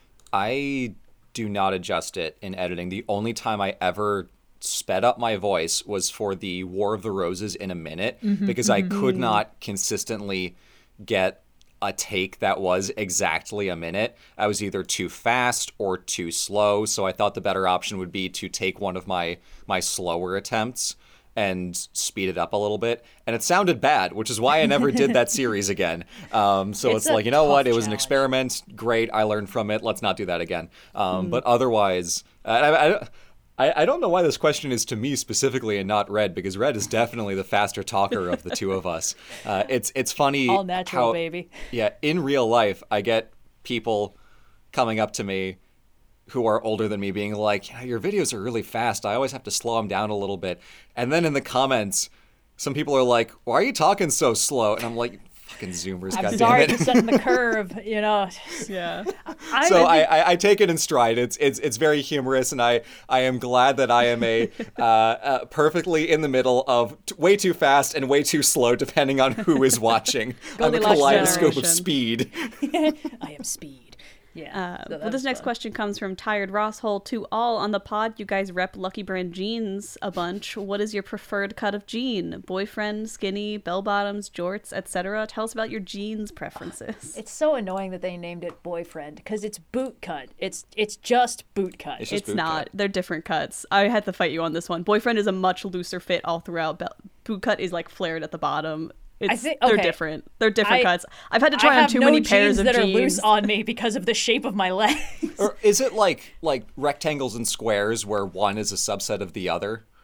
I do not adjust it in editing. The only time I ever sped up my voice was for the War of the Roses in a minute, mm-hmm, because mm-hmm. I could not consistently get a take that was exactly a minute. I was either too fast or too slow, so I thought the better option would be to take one of my my slower attempts and speed it up a little bit. And it sounded bad, which is why I never did that series again. Um, so it's, it's like, you know what? It was challenge. An experiment. Great. I learned from it. Let's not do that again. Um, mm. But otherwise, I, I, I, I don't know why this question is to me specifically and not Red, because Red is definitely the faster talker of the two of us. Uh, it's it's funny. All natural, how, baby. Yeah, in real life, I get people coming up to me who are older than me being like, you know, your videos are really fast. I always have to slow them down a little bit. And then in the comments, some people are like, why are you talking so slow? And I'm like, fucking Zoomers, I'm goddammit. sorry for setting the curve, you know. Yeah. I'm so I, I, I take it in stride. It's it's it's very humorous, and I, I am glad that I am a uh, uh, perfectly in the middle of t- way too fast and way too slow, depending on who is watching. I'm a kaleidoscope of speed. I am speed. Yeah. Uh, so but this next fun. question comes from Tired Rosshole. To all on the pod, you guys rep Lucky Brand jeans a bunch. What is your preferred cut of jean? Boyfriend, skinny, bell bottoms, jorts, et cetera. Tell us about your jeans preferences. It's so annoying that they named it Boyfriend because it's boot cut. It's it's just boot cut. It's, just it's boot not. Cut. They're different cuts. I had to fight you on this one. Boyfriend is a much looser fit all throughout. Be- boot cut is like flared at the bottom. It's, I think, okay. They're different. They're different I, cuts. I've had to try on too no many pairs of that jeans. are loose on me because of the shape of my legs. Or is it like like rectangles and squares where one is a subset of the other?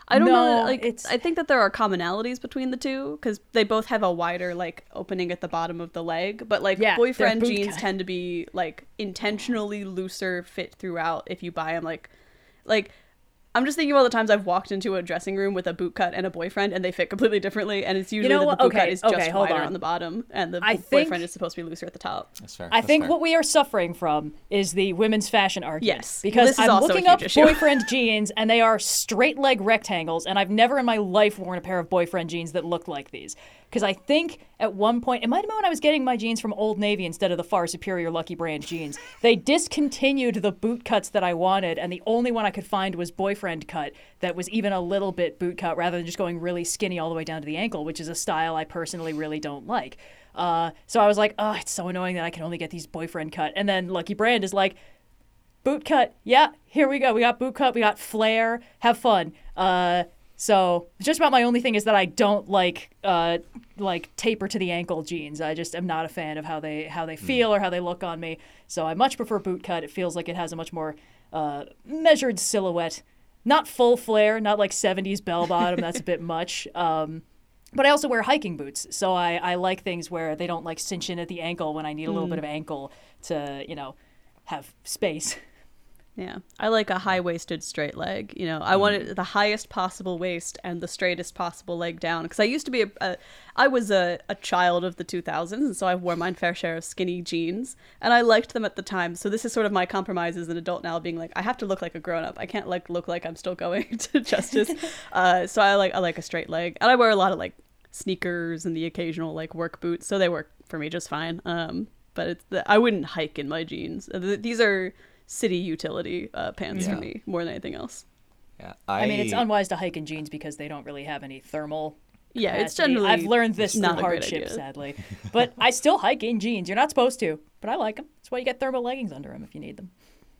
I don't no, know. That, like, it's... I think that there are commonalities between the two because they both have a wider like opening at the bottom of the leg. But like Yeah, boyfriend they're boot jeans cut. tend to be like intentionally looser fit throughout if you buy them. Like, like I'm just thinking about the times I've walked into a dressing room with a boot cut and a boyfriend, and they fit completely differently. And it's usually know that what? the boot cut Okay, is just okay, hold wider on. on the bottom, and the I bo- think- boyfriend is supposed to be looser at the top. That's fair. I That's think fair. what we are suffering from is the women's fashion argument. Yes. Because This is I'm also a looking huge up issue. boyfriend jeans, and they are straight leg rectangles, and I've never in my life worn a pair of boyfriend jeans that looked like these. Because I think at one point, it might have been when I was getting my jeans from Old Navy instead of the far superior Lucky Brand jeans, they discontinued the boot cuts that I wanted, and the only one I could find was boyfriend cut that was even a little bit boot cut rather than just going really skinny all the way down to the ankle, which is a style I personally really don't like. Uh, so I was like, oh, it's so annoying that I can only get these boyfriend cut. And then Lucky Brand is like, boot cut. Yeah, here we go. We got boot cut. We got flare. Have fun. Uh, so just about my only thing is that I don't like uh, like taper to the ankle jeans. I just am not a fan of how they how they feel or how they look on me. So I much prefer boot cut. It feels like it has a much more uh, measured silhouette. Not full flare, not like seventies bell bottom. That's a bit much. Um, but I also wear hiking boots, so I, I like things where they don't like cinch in at the ankle when I need a little bit of ankle to, you know, have space. Yeah, I like a high-waisted straight leg. You know, I wanted the highest possible waist and the straightest possible leg down. Because I used to be a, a I was a, a child of the two thousands, and so I wore my fair share of skinny jeans, and I liked them at the time. So this is sort of my compromise as an adult now, being like, I have to look like a grown-up. I can't like look like I'm still going to Justice. uh, so I like I like a straight leg, and I wear a lot of like sneakers and the occasional like work boots, so they work for me just fine. Um, but it's the, I wouldn't hike in my jeans. Uh, th- These are city utility uh, pants Yeah. for me more than anything else. Yeah, I, mean, it's unwise to hike in jeans because they don't really have any thermal. Yeah, it's capacity. generally I've learned this through not a great hardship, idea. sadly. But I still hike in jeans. You're not supposed to, but I like them. That's why you get thermal leggings under them if you need them.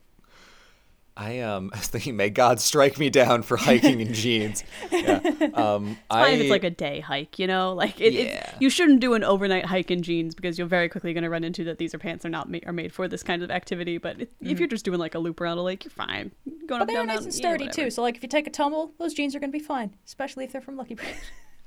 I um, I was thinking, may God strike me down for hiking in jeans. Yeah. Um, Fine I, if it's like a day hike, you know, like it, Yeah. it. You shouldn't do an overnight hike in jeans because you're very quickly going to run into that these are pants are not ma- are made for this kind of activity. But if, if you're just doing like a loop around a lake, you're fine. Going But up they're down nice mountain, and yeah, sturdy whatever. too. So like if you take a tumble, those jeans are going to be fine, especially if they're from Lucky Brand.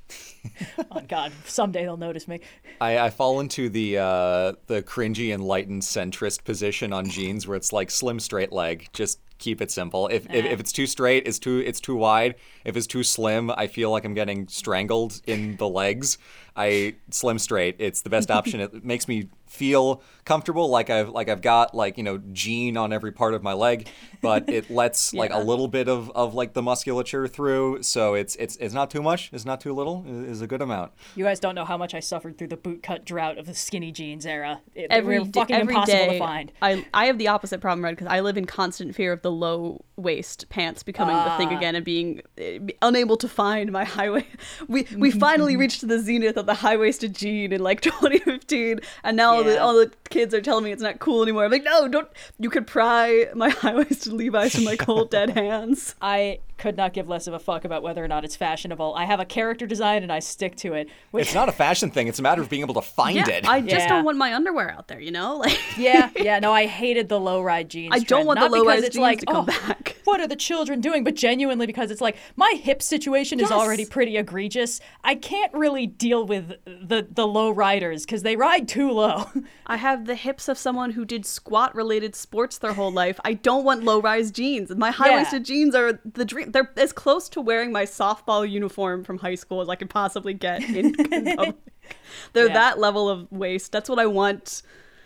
Oh God, someday they'll notice me. I, I fall into the uh, the cringy enlightened centrist position on jeans where it's like slim straight leg. Just keep it simple. If, if if it's too straight, it's too it's too wide. If it's too slim, I feel like I'm getting strangled in the legs. I slim straight. It's the best option. It makes me feel comfortable, like I've like I've got like you know jean on every part of my leg, but it lets like a Yeah. little bit of, of like the musculature through. So it's it's it's not too much. It's not too little. Is a good amount. You guys don't know how much I suffered through the boot cut drought of the skinny jeans era. It, Every they were d- fucking every impossible day, to find. I I have the opposite problem, Red, because I live in constant fear of the low waist pants becoming the thing again and being uh, unable to find my high waist. We we finally reached the zenith of the high waisted jean in like twenty fifteen, and now all the Yeah. all the kids are telling me it's not cool anymore. I'm like, no, don't. You could pry my high waisted Levi's from my cold dead hands. I could not give less of a fuck about whether or not it's fashionable. I have a character design and I stick to it. Which, It's not a fashion thing. It's a matter of being able to find Yeah, it. I just Yeah. don't want my underwear out there. You know, like yeah, yeah, no, I hated the low ride jeans. I don't trend. want the Not low-rise because it's jeans like, to come oh, back. What are the children doing? But genuinely because it's like my hip situation is Yes. already pretty egregious. I can't really deal with the the low riders because they ride too low. I have the hips of someone who did squat related sports their whole life. I don't want low rise jeans. My high waisted jeans are the dream. They're as close to wearing my softball uniform from high school as I could possibly get in, in public. They're Yeah. that level of waist. That's what I want.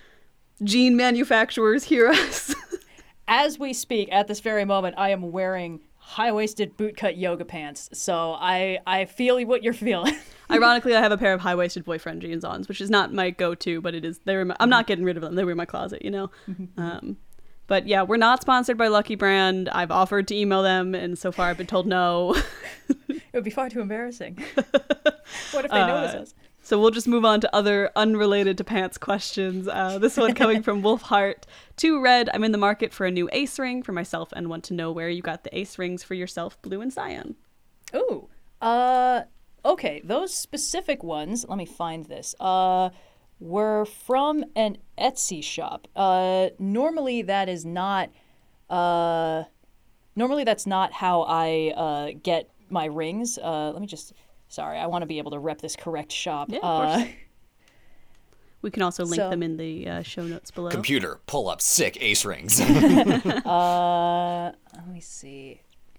Jean manufacturers, hear us. As we speak, at this very moment, I am wearing high-waisted bootcut yoga pants. So I I feel what you're feeling. Ironically, I have a pair of high waisted boyfriend jeans on, which is not my go to, but it is. They're in my, I'm not getting rid of them. They were in my closet, you know. Um, but yeah, we're not sponsored by Lucky Brand. I've offered to email them, and so far I've been told no. It would be far too embarrassing. What if they Uh, notice us? So we'll just move on to other unrelated to pants questions. Uh, this one coming from Wolfheart. To Red, I'm in the market for a new ace ring for myself and want to know where you got the ace rings for yourself, blue and cyan. Ooh. Uh, okay, those specific ones, let me find this, uh, were from an Etsy shop. Uh, normally that is not, uh, normally that's not how I uh, get my rings. Uh, let me just. Sorry, I want to be able to rep this correct shop. Yeah, of uh, course. We can also link so- them in the uh, show notes below. Computer, pull up sick ace rings. uh, let me see.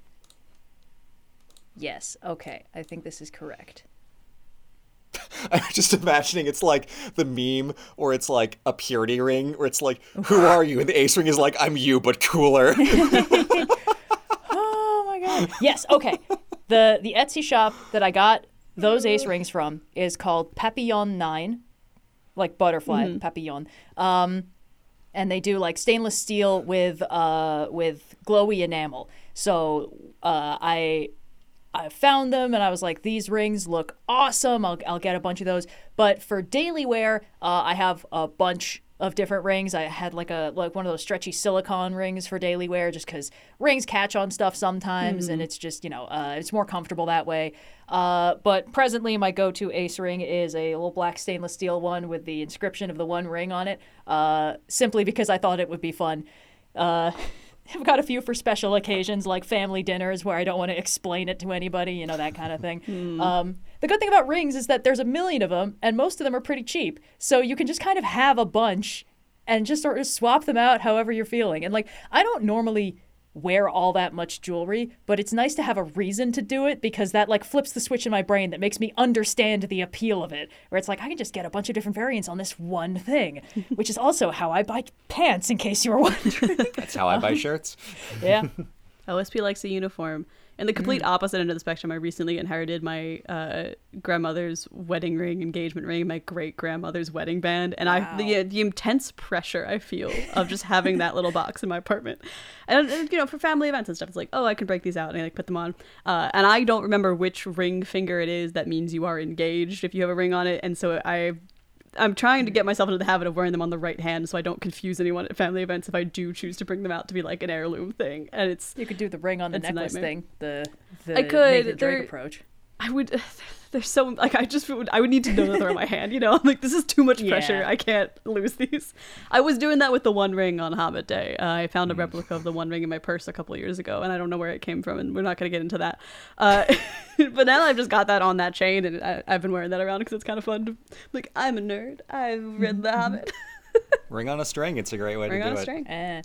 Yes. Okay. I think this is correct. I'm just imagining it's like the meme or it's like a purity ring where it's like, who are you? And the ace ring is like, I'm you, but cooler. Oh my god. Yes. Okay. The the Etsy shop that I got those ace rings from is called Papillon nine, like butterfly Mm-hmm. papillon. Um, and they do like stainless steel with uh with glowy enamel. So uh, I I found them and I was like, these rings look awesome. I'll I'll get a bunch of those. But for daily wear, uh, I have a bunch of different rings. I had like a like one of those stretchy silicone rings for daily wear, just because rings catch on stuff sometimes, and it's just you know uh, it's more comfortable that way. Uh, but presently, my go-to ace ring is a little black stainless steel one with the inscription of the One Ring on it, uh, simply because I thought it would be fun. Uh, I've got a few for special occasions like family dinners where I don't want to explain it to anybody, you know, that kind of thing. Hmm. Um, the good thing about rings is that there's a million of them and most of them are pretty cheap. So you can just kind of have a bunch and just sort of swap them out however you're feeling. And like, I don't normally wear all that much jewelry, but it's nice to have a reason to do it because that like flips the switch in my brain that makes me understand the appeal of it, where it's like I can just get a bunch of different variants on this one thing, which is also how I buy pants, in case you were wondering. That's how I buy shirts. Yeah. O S P likes a uniform. And the complete opposite end of the spectrum, I recently inherited my uh, grandmother's wedding ring, engagement ring, my great grandmother's wedding band, and I the, the intense pressure I feel of just having that little box in my apartment. And, and you know, for family events and stuff, it's like, oh, I can break these out and I like put them on. Uh, and I don't remember which ring finger it is that means you are engaged if you have a ring on it, and so I. I'm trying to get myself into the habit of wearing them on the right hand so I don't confuse anyone at family events if I do choose to bring them out to be like an heirloom thing. And it's You could do the ring on the It's a necklace nightmare. thing, the the I could. Nathan Drake They're- approach. I would there's so like I just would I would need to know that they're in my hand, you know? I'm like, this is too much pressure. Yeah. I can't lose these. I was doing that with the One Ring on Hobbit Day. Uh, I found a replica of the One Ring in my purse a couple of years ago, and I don't know where it came from, and we're not going to get into that. Uh, but now I've just got that on that chain, and I, I've been wearing that around because it's kind of fun. To, like, I'm a nerd. I've read The Hobbit. Ring on a string. It's a great way Ring to on do a it. string. Eh.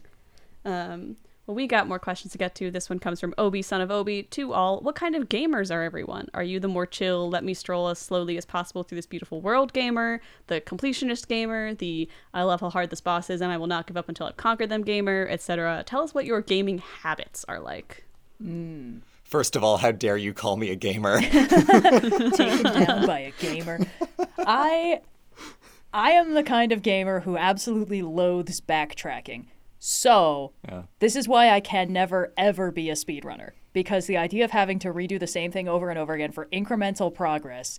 Um, well, we got more questions to get to. This one comes from Obi, son of Obi. To all, what kind of gamers are everyone? Are you the more chill, let me stroll as slowly as possible through this beautiful world gamer, the completionist gamer, the I love how hard this boss is and I will not give up until I've conquered them gamer, et cetera? Tell us what your gaming habits are like. First of all, how dare you call me a gamer? Taken down by a gamer. I I am the kind of gamer who absolutely loathes backtracking. So, Yeah. this is why I can never ever be a speedrunner, because the idea of having to redo the same thing over and over again for incremental progress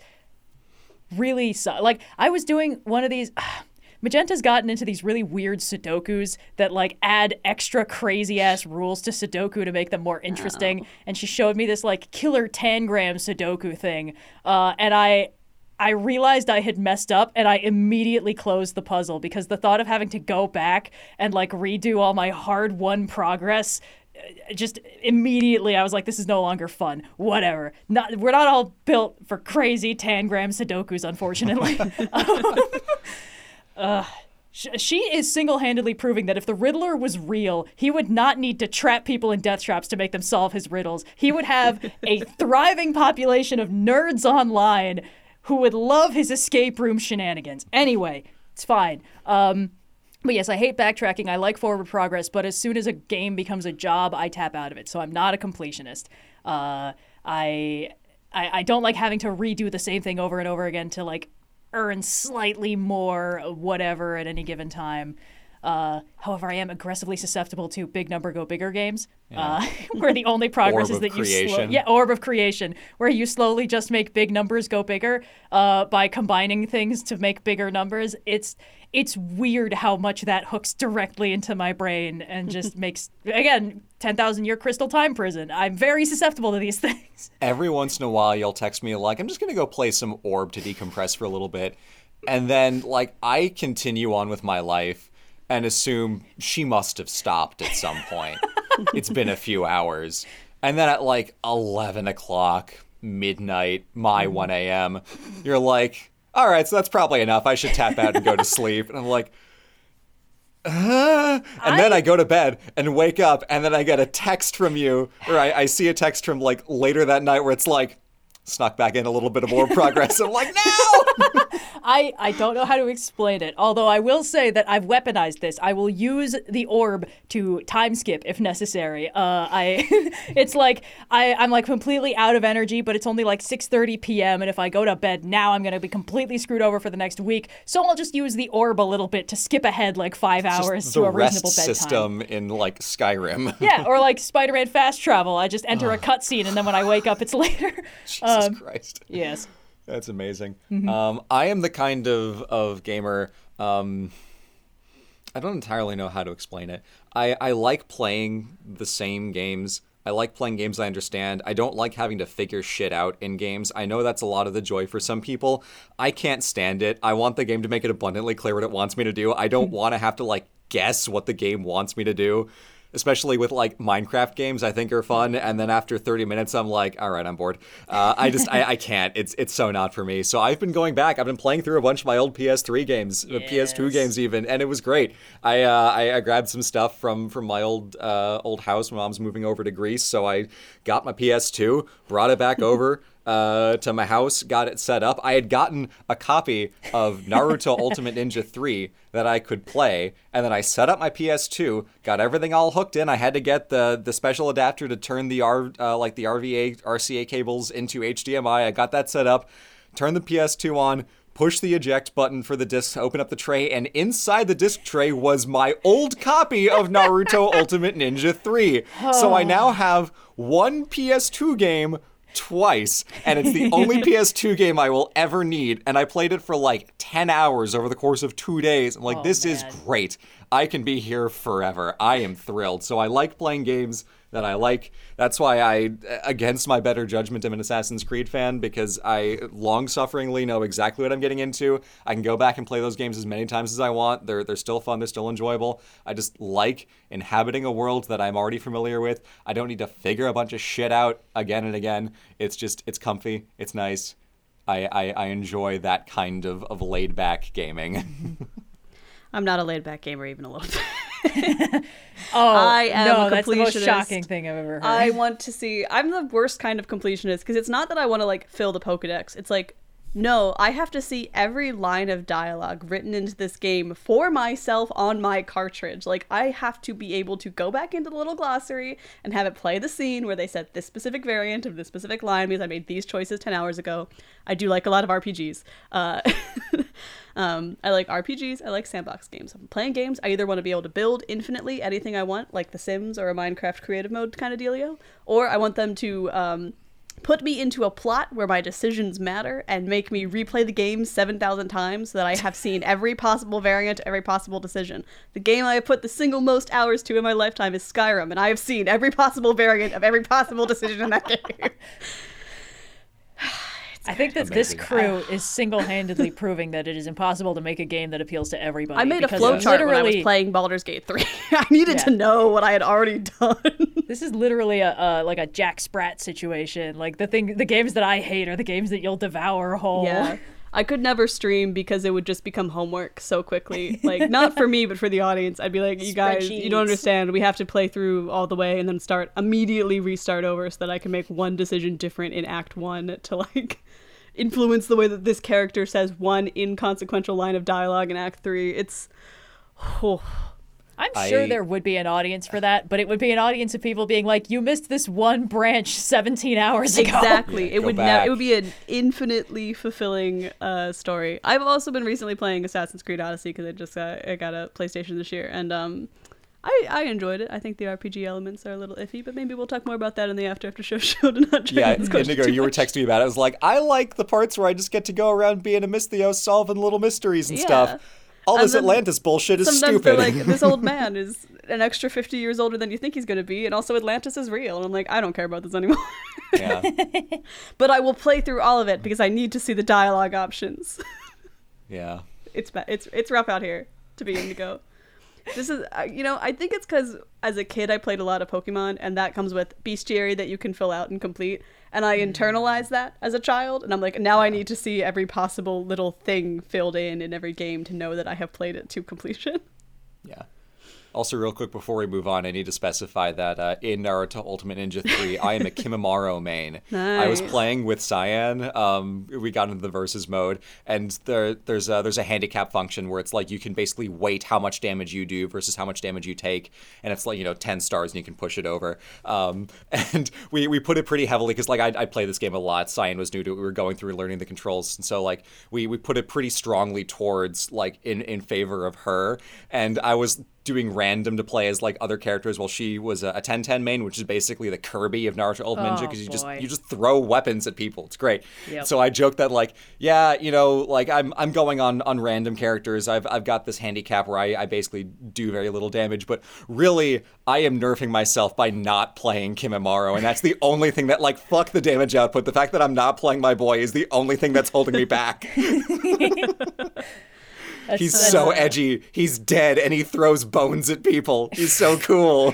really su- like I was doing one of these Magenta's gotten into these really weird Sudokus that like add extra crazy ass rules to Sudoku to make them more interesting. And she showed me this like killer tangram Sudoku thing. Uh, and I I realized I had messed up and I immediately closed the puzzle because the thought of having to go back and like redo all my hard won progress uh, just immediately I was like, this is no longer fun. Whatever. Not we're not all built for crazy tangram Sudokus, unfortunately. Uh, sh- she is single-handedly proving that if the Riddler was real, he would not need to trap people in death traps to make them solve his riddles. He would have a thriving population of nerds online who would love his escape room shenanigans. Anyway, it's fine. Um, but yes, I hate backtracking. I like forward progress, but as soon as a game becomes a job, I tap out of it. So I'm not a completionist. Uh, I, I I don't like having to redo the same thing over and over again to like earn slightly more whatever at any given time. Uh, however, I am aggressively susceptible to big number go bigger games, uh, where the only progress Orb is of that you slow- creation. yeah orb of creation, where you slowly just make big numbers go bigger uh, by combining things to make bigger numbers. It's it's weird how much that hooks directly into my brain and just makes, again, ten thousand year crystal time prison. I'm very susceptible to these things. Every once in a while, you'll text me like, I'm just going to go play some Orb to decompress for a little bit. And then, like, I continue on with my life and assume she must have stopped at some point. It's been a few hours. And then at like eleven o'clock, midnight, my one a.m., you're like, all right, so that's probably enough. I should tap out and go to sleep. And I'm like, uh, and I... then I go to bed and wake up, and then I get a text from you, or I, I see a text from like later that night where it's like, snuck back in a little bit of more progress. I'm like, no! I, I don't know how to explain it, although I will say that I've weaponized this. I will use the orb to time skip if necessary. Uh, I It's like I, I'm like completely out of energy, but it's only like six thirty p.m. and if I go to bed now, I'm going to be completely screwed over for the next week. So I'll just use the orb a little bit to skip ahead like five it's hours to a reasonable rest bedtime. System in like Skyrim. Yeah, or like Spider-Man fast travel. I just enter a cutscene and then when I wake up, it's later. Jesus um, Christ. Yes. That's amazing. Mm-hmm. Um, I am the kind of, of gamer, um, I don't entirely know how to explain it. I, I like playing the same games. I like playing games I understand. I don't like having to figure shit out in games. I know that's a lot of the joy for some people. I can't stand it. I want the game to make it abundantly clear what it wants me to do. I don't want to have to, like, guess what the game wants me to do. Especially with like Minecraft games, I think are fun, and then after thirty minutes, I'm like, all right, I'm bored. Uh, I just, I, I can't. It's, it's so not for me. So I've been going back. I've been playing through a bunch of my old P S three games, yes. P S two games even, and it was great. I, uh, I, I grabbed some stuff from, from my old, uh, old house. My mom's moving over to Greece, so I got my P S two, brought it back over. Uh, to my house, got it set up. I had gotten a copy of Naruto Ultimate Ninja three that I could play, and then I set up my P S two, got everything all hooked in. I had to get the the special adapter to turn the R uh, like the R V A R C A cables into H D M I. I got that set up, turned the P S two on, push the eject button for the disc, open up the tray, and inside the disc tray was my old copy of Naruto Ultimate Ninja three. Oh. So I now have one P S two game twice, and it's the only P S two game I will ever need, and I played it for like ten hours over the course of two days. I'm like, oh, this man. is great. I can be here forever. I am thrilled. So I like playing games that I like. That's why I, against my better judgment, am an Assassin's Creed fan, because I long-sufferingly know exactly what I'm getting into. I can go back and play those games as many times as I want. They're they're still fun. They're still enjoyable. I just like inhabiting a world that I'm already familiar with. I don't need to figure a bunch of shit out again and again. It's just, it's comfy. It's nice. I, I, I enjoy that kind of, of laid-back gaming. I'm not a laid-back gamer even a little bit. oh, I am no, a that's the most completionist. shocking thing I've ever heard. I want to see... I'm the worst kind of completionist, because it's not that I want to, like, fill the Pokedex. It's like, no, I have to see every line of dialogue written into this game for myself on my cartridge. Like, I have to be able to go back into the little glossary and have it play the scene where they said this specific variant of this specific line because I made these choices ten hours ago. I do like a lot of R P Gs. Uh... Um, I like R P Gs, I like sandbox games. If I'm playing games, I either want to be able to build infinitely anything I want, like The Sims or a Minecraft creative mode kind of dealio, or I want them to um, put me into a plot where my decisions matter and make me replay the game seven thousand times so that I have seen every possible variant, every possible decision. The game I have put the single most hours to in my lifetime is Skyrim, and I have seen every possible variant of every possible decision in that game. I think that Amazing. This crew is single-handedly proving that it is impossible to make a game that appeals to everybody. I made a flowchart when I was playing Baldur's Gate three. I needed yeah. to know what I had already done. This is literally a uh, like a Jack Sprat situation. Like the thing, the games that I hate are the games that you'll devour whole. Yeah. I could never stream because it would just become homework so quickly. Like, not for me, but for the audience. I'd be like, you guys, you don't understand. We have to play through all the way and then start, immediately restart over so that I can make one decision different in Act one to, like, influence the way that this character says one inconsequential line of dialogue in Act three. It's... Oh. I'm sure I, there would be an audience for that, but it would be an audience of people being like, "You missed this one branch seventeen hours ago." Exactly. Yeah, it would ne- it would be an infinitely fulfilling uh, story. I've also been recently playing Assassin's Creed Odyssey because I just got, I got a PlayStation this year, and um, I I enjoyed it. I think the R P G elements are a little iffy, but maybe we'll talk more about that in the after after show show to not Yeah, Indigo, you were texting me about it. I was like, I like the parts where I just get to go around being a Misthios solving little mysteries and yeah. stuff. All this Atlantis bullshit is sometimes stupid. Sometimes they're like, this old man is an extra fifty years older than you think he's going to be, and also Atlantis is real. And I'm like, I don't care about this anymore. Yeah. But I will play through all of it because I need to see the dialogue options. Yeah. It's it's it's rough out here to be Indigo. This is, uh, you know, I think it's because as a kid I played a lot of Pokemon, and that comes with bestiary that you can fill out and complete. And I internalized that as a child, and I'm like, now I need to see every possible little thing filled in in every game to know that I have played it to completion. Yeah. Also, real quick before we move on, I need to specify that uh, in Naruto Ultimate Ninja three, I am a Kimimaro main. Nice. I was playing with Cyan. Um, we got into the versus mode, and there, there's a, there's a handicap function where it's like you can basically weight how much damage you do versus how much damage you take, and it's like, you know, ten stars and you can push it over. Um, and we, we put it pretty heavily because like I I play this game a lot. Cyan was new to it. We were going through and learning the controls, and so like we we put it pretty strongly towards like in in favor of her, and I was doing random to play as like other characters while she was a ten ten main, which is basically the Kirby of Naruto Ultimate Ninja, because you just boy. you just throw weapons at people. It's great. Yep. So I joked that like, yeah, you know, like I'm I'm going on on random characters. I've I've got this handicap where I, I basically do very little damage, but really I am nerfing myself by not playing Kimimaro, and that's the only thing that like fuck the damage output. The fact that I'm not playing my boy is the only thing that's holding me back. That's, He's that's, so uh, edgy. He's dead, and he throws bones at people. He's so cool.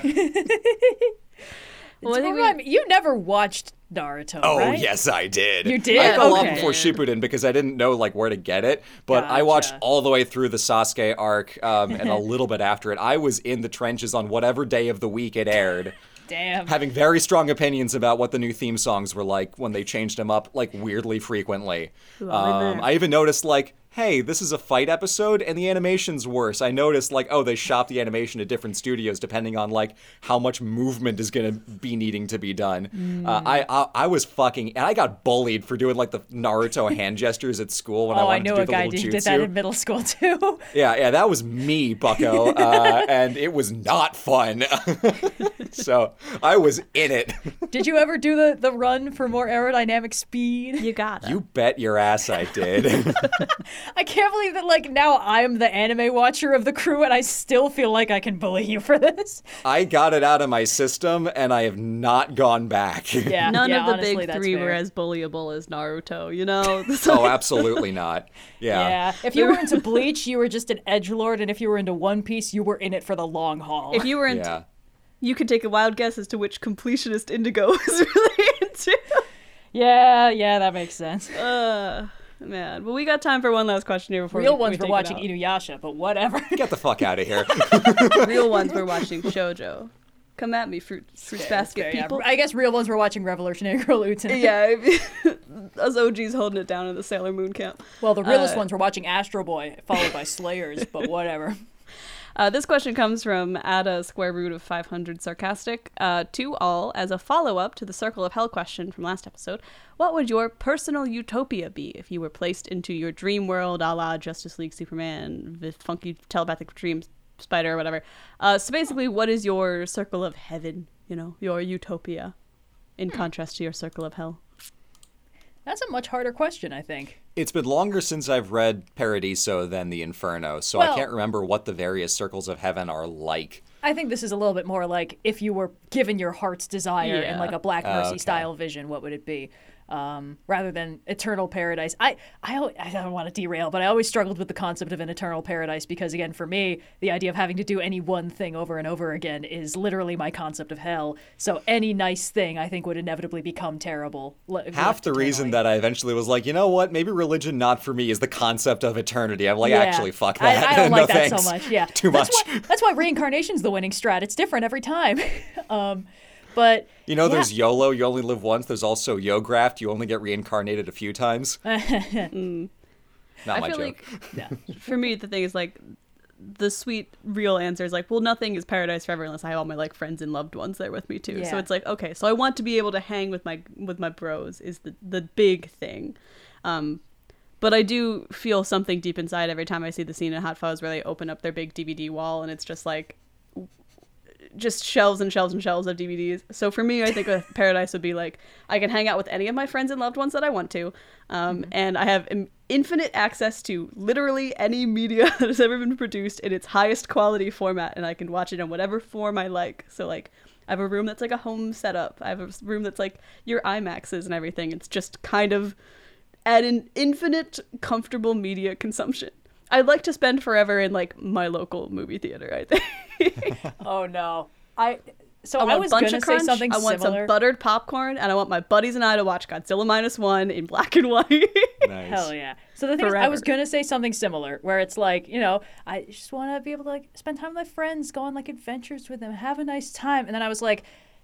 Well, I think Remind we- me, you never watched Naruto, Oh, right? yes, I did. You did? I fell off Okay. before Shippuden because I didn't know like where to get it. But I watched Gotcha. all the way through the Sasuke arc um, and a little bit after it. I was in the trenches on whatever day of the week it aired, Damn. having very strong opinions about what the new theme songs were like when they changed them up like weirdly frequently. Ooh, I'm in Um, there. I even noticed like, hey, this is a fight episode and the animation's worse. I noticed like, oh, they shop the animation at different studios depending on like how much movement is going to be needing to be done. Mm. Uh, I, I I was fucking, and I got bullied for doing like the Naruto hand gestures at school when I Oh, I wanted knew to do a the guy little who jutsu. did that in middle school too. Yeah, yeah, that was me, bucko, uh, and it was not fun. So I was in it. Did you ever do the, the run for more aerodynamic speed? You got it. You bet your ass I did. I can't believe that, like, now I'm the anime watcher of the crew and I still feel like I can bully you for this. I got it out of my system, and I have not gone back. Yeah, None yeah, of the honestly, big that's three fair. were as bullyable as Naruto, you know? Oh, absolutely not. Yeah. Yeah, if you were into Bleach, you were just an edgelord, and if you were into One Piece, you were in it for the long haul. If you were into, Yeah. you could take a wild guess as to which completionist Indigo was really into. yeah, yeah, that makes sense. Uh, man. Well, we got time for one last question here before Real we, ones we were take watching it Inuyasha, but whatever. Get the fuck out of here. out. Real ones were watching Shoujo. Come at me, fruit, fruits basket Fair, yeah. people. I guess real ones were watching Revolutionary Girl Utena. Yeah, us O Gs holding it down in the Sailor Moon camp. Well, the realest Uh, ones were watching Astro Boy, followed by Slayers, but whatever. Uh, this question comes from Ada Square Root of five hundred Sarcastic. Uh, to all, as a follow-up to the Circle of Hell question from last episode, what would your personal utopia be if you were placed into your dream world, a la Justice League, Superman, the funky telepathic dream spider, or whatever? Uh, so basically, what is your circle of heaven, you know, your utopia, in contrast to your circle of hell? That's a much harder question, I think. It's been longer since I've read Paradiso than the Inferno, so Well- I can't remember what the various circles of heaven are like. I think this is a little bit more like if you were given your heart's desire in Yeah. like a Black Mercy okay. style vision, what would it be? Um, rather than eternal paradise. I, I, al- I don't want to derail, but I always struggled with the concept of an eternal paradise because, again, for me, the idea of having to do any one thing over and over again is literally my concept of hell. So any nice thing, I think, would inevitably become terrible. le- Half left the reason eternally. that I eventually was like, you know what, maybe religion not for me is the concept of eternity. I'm like, Yeah. actually, fuck I- that. I, don't No like that thanks. so much. Yeah, Too that's much. Why, that's why reincarnation's the winning strat. It's different every time. um, but You know, yeah. there's YOLO, you only live once. There's also Yograft, you only get reincarnated a few times. Not I my feel joke. like, for me, the thing is like, the sweet real answer is like, well, nothing is paradise forever unless I have all my like friends and loved ones there with me too. So Yeah. it's like, okay, so I want to be able to hang with my with my bros is the the big thing. Um, but I do feel something deep inside every time I see the scene in Hot Fuzz where they open up their big D V D wall and it's just like just shelves and shelves and shelves of D V Ds. So for me, I think a paradise would be like, I can hang out with any of my friends and loved ones that I want to. Um, Mm-hmm. and I have im- infinite access to literally any media that has ever been produced in its highest quality format. And I can watch it in whatever form I like. So like, I have a room that's like a home setup. I have a room that's like your IMAXs and everything. It's just kind of at an infinite comfortable media consumption. I'd like to spend forever in like my local movie theater, I think. Oh no. I so I I, want was a bunch gonna of say crunch. something I want similar. some buttered popcorn, and I want my buddies and I to watch Godzilla minus one in black and white. Nice. Hell yeah. So the thing is, I was Forever. gonna say something similar, where it's like, you know, I just want to be able to like spend time with my friends, go on like adventures with them, have a nice time, and then I was like,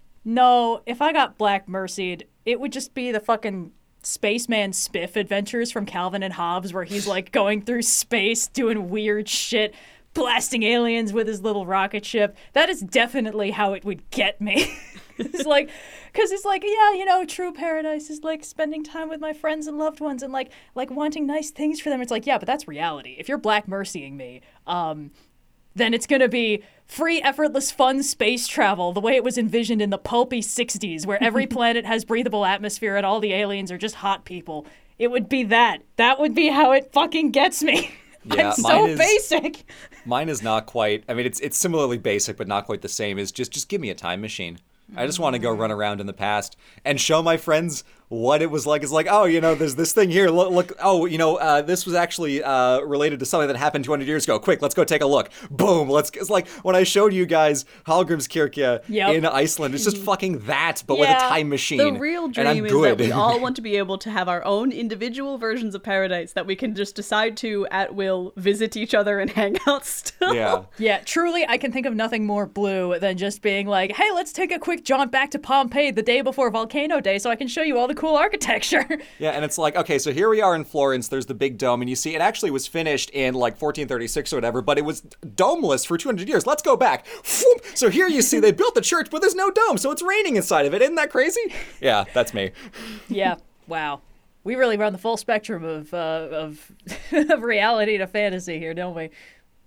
no, if I got Black Mercied, it would just be the fucking Spaceman Spiff adventures from Calvin and Hobbes, where he's like going through space, doing weird shit, blasting aliens with his little rocket ship. That is definitely how it would get me. It's like, because it's like, yeah, you know, true paradise is like spending time with my friends and loved ones and like like wanting nice things for them. It's like, yeah, but that's reality. If you're Black Mercying me, um, then it's gonna be free, effortless, fun space travel the way it was envisioned in the pulpy sixties, where every planet has breathable atmosphere and all the aliens are just hot people. It would be that. That would be how it fucking gets me. Yeah, I'm so mine is- basic. Mine is not quite. I mean, it's it's similarly basic, but not quite the same. Is just just give me a time machine. I just want to go run around in the past and show my friends what it was like. It's like, oh, you know, there's this thing here. Look, look oh, you know, uh, this was actually uh, related to something that happened two hundred years ago. Quick, let's go take a look. Boom. Let's. It's like when I showed you guys Hallgrímskirkja Yep. in Iceland. It's just fucking that, but with a Yeah. time machine. The real and I'm dream is good. that we all want to be able to have our own individual versions of paradise that we can just decide to, at will, visit each other and hang out still. Yeah. Yeah, truly, I can think of nothing more blue than just being like, hey, let's take a quick jaunt back to Pompeii the day before Volcano Day so I can show you all the cool architecture. Yeah, and it's like, okay, so here we are in Florence. There's the big dome, and you see it actually was finished in like fourteen thirty-six or whatever, but it was domeless for two hundred years. Let's go back. Whoop! So here you see they built the church, but there's no dome, so it's raining inside of it. Isn't that crazy? Yeah, that's me. Yeah, wow. We really run the full spectrum of, uh, of, of reality to fantasy here, don't we?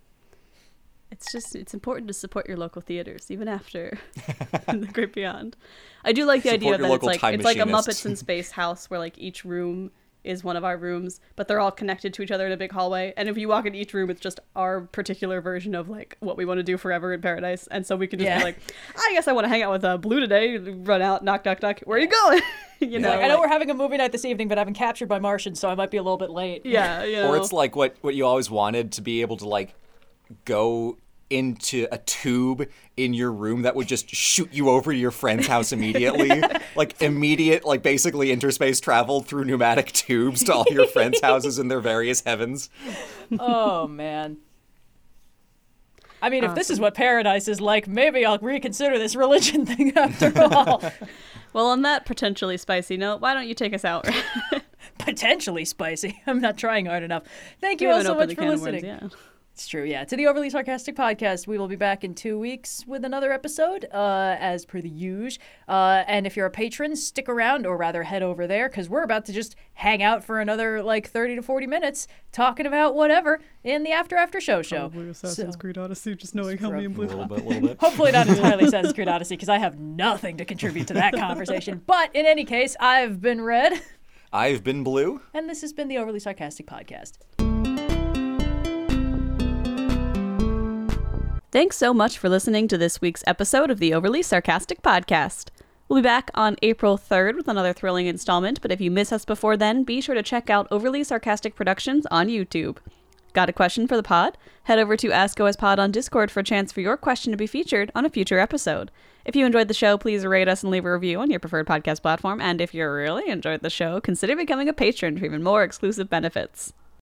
It's just, it's important to support your local theaters, even after the great beyond. I do like the Support idea your that it's local like, time it's like a machinists. Muppets in Space house where like each room is one of our rooms, but they're all connected to each other in a big hallway. And if you walk in each room, it's just our particular version of like what we want to do forever in paradise. And so we can just Yeah. be like, I guess I want to hang out with uh, Blue today. Run out, knock, knock, knock. Where are you going? you know, Like, I know like- we're having a movie night this evening, but I've been captured by Martians, so I might be a little bit late. yeah, you know. Or it's like what, what you always wanted, to be able to like go into a tube in your room that would just shoot you over to your friend's house immediately. Like immediate, like basically interspace travel through pneumatic tubes to all your friends' houses in their various heavens. Oh, man. I mean, if this is what paradise is like, maybe I'll reconsider this religion thing after all. Well, on that potentially spicy note, why don't you take us out? Potentially spicy. I'm not trying hard enough. Thank you We all haven't so opened much the for can of listening. worms, yeah. It's true, yeah. To the Overly Sarcastic Podcast, we will be back in two weeks with another episode, uh, as per the usual. Uh, and if you're a patron, stick around, or rather head over there, because we're about to just hang out for another, like, thirty to forty minutes, talking about whatever in the After After Show show. Probably Assassin's So- Creed Odyssey, just knowing how me and A Blue little bit, a little bit. Hopefully not entirely Assassin's Creed Odyssey, because I have nothing to contribute to that conversation. But in any case, I've been Red, I've been Blue. and this has been the Overly Sarcastic Podcast. Thanks so much for listening to this week's episode of the Overly Sarcastic Podcast. We'll be back on April third with another thrilling installment, but if you miss us before then, be sure to check out Overly Sarcastic Productions on YouTube. Got a question for the pod? Head over to Ask O S Pod on Discord for a chance for your question to be featured on a future episode. If you enjoyed the show, please rate us and leave a review on your preferred podcast platform, and if you really enjoyed the show, consider becoming a patron for even more exclusive benefits.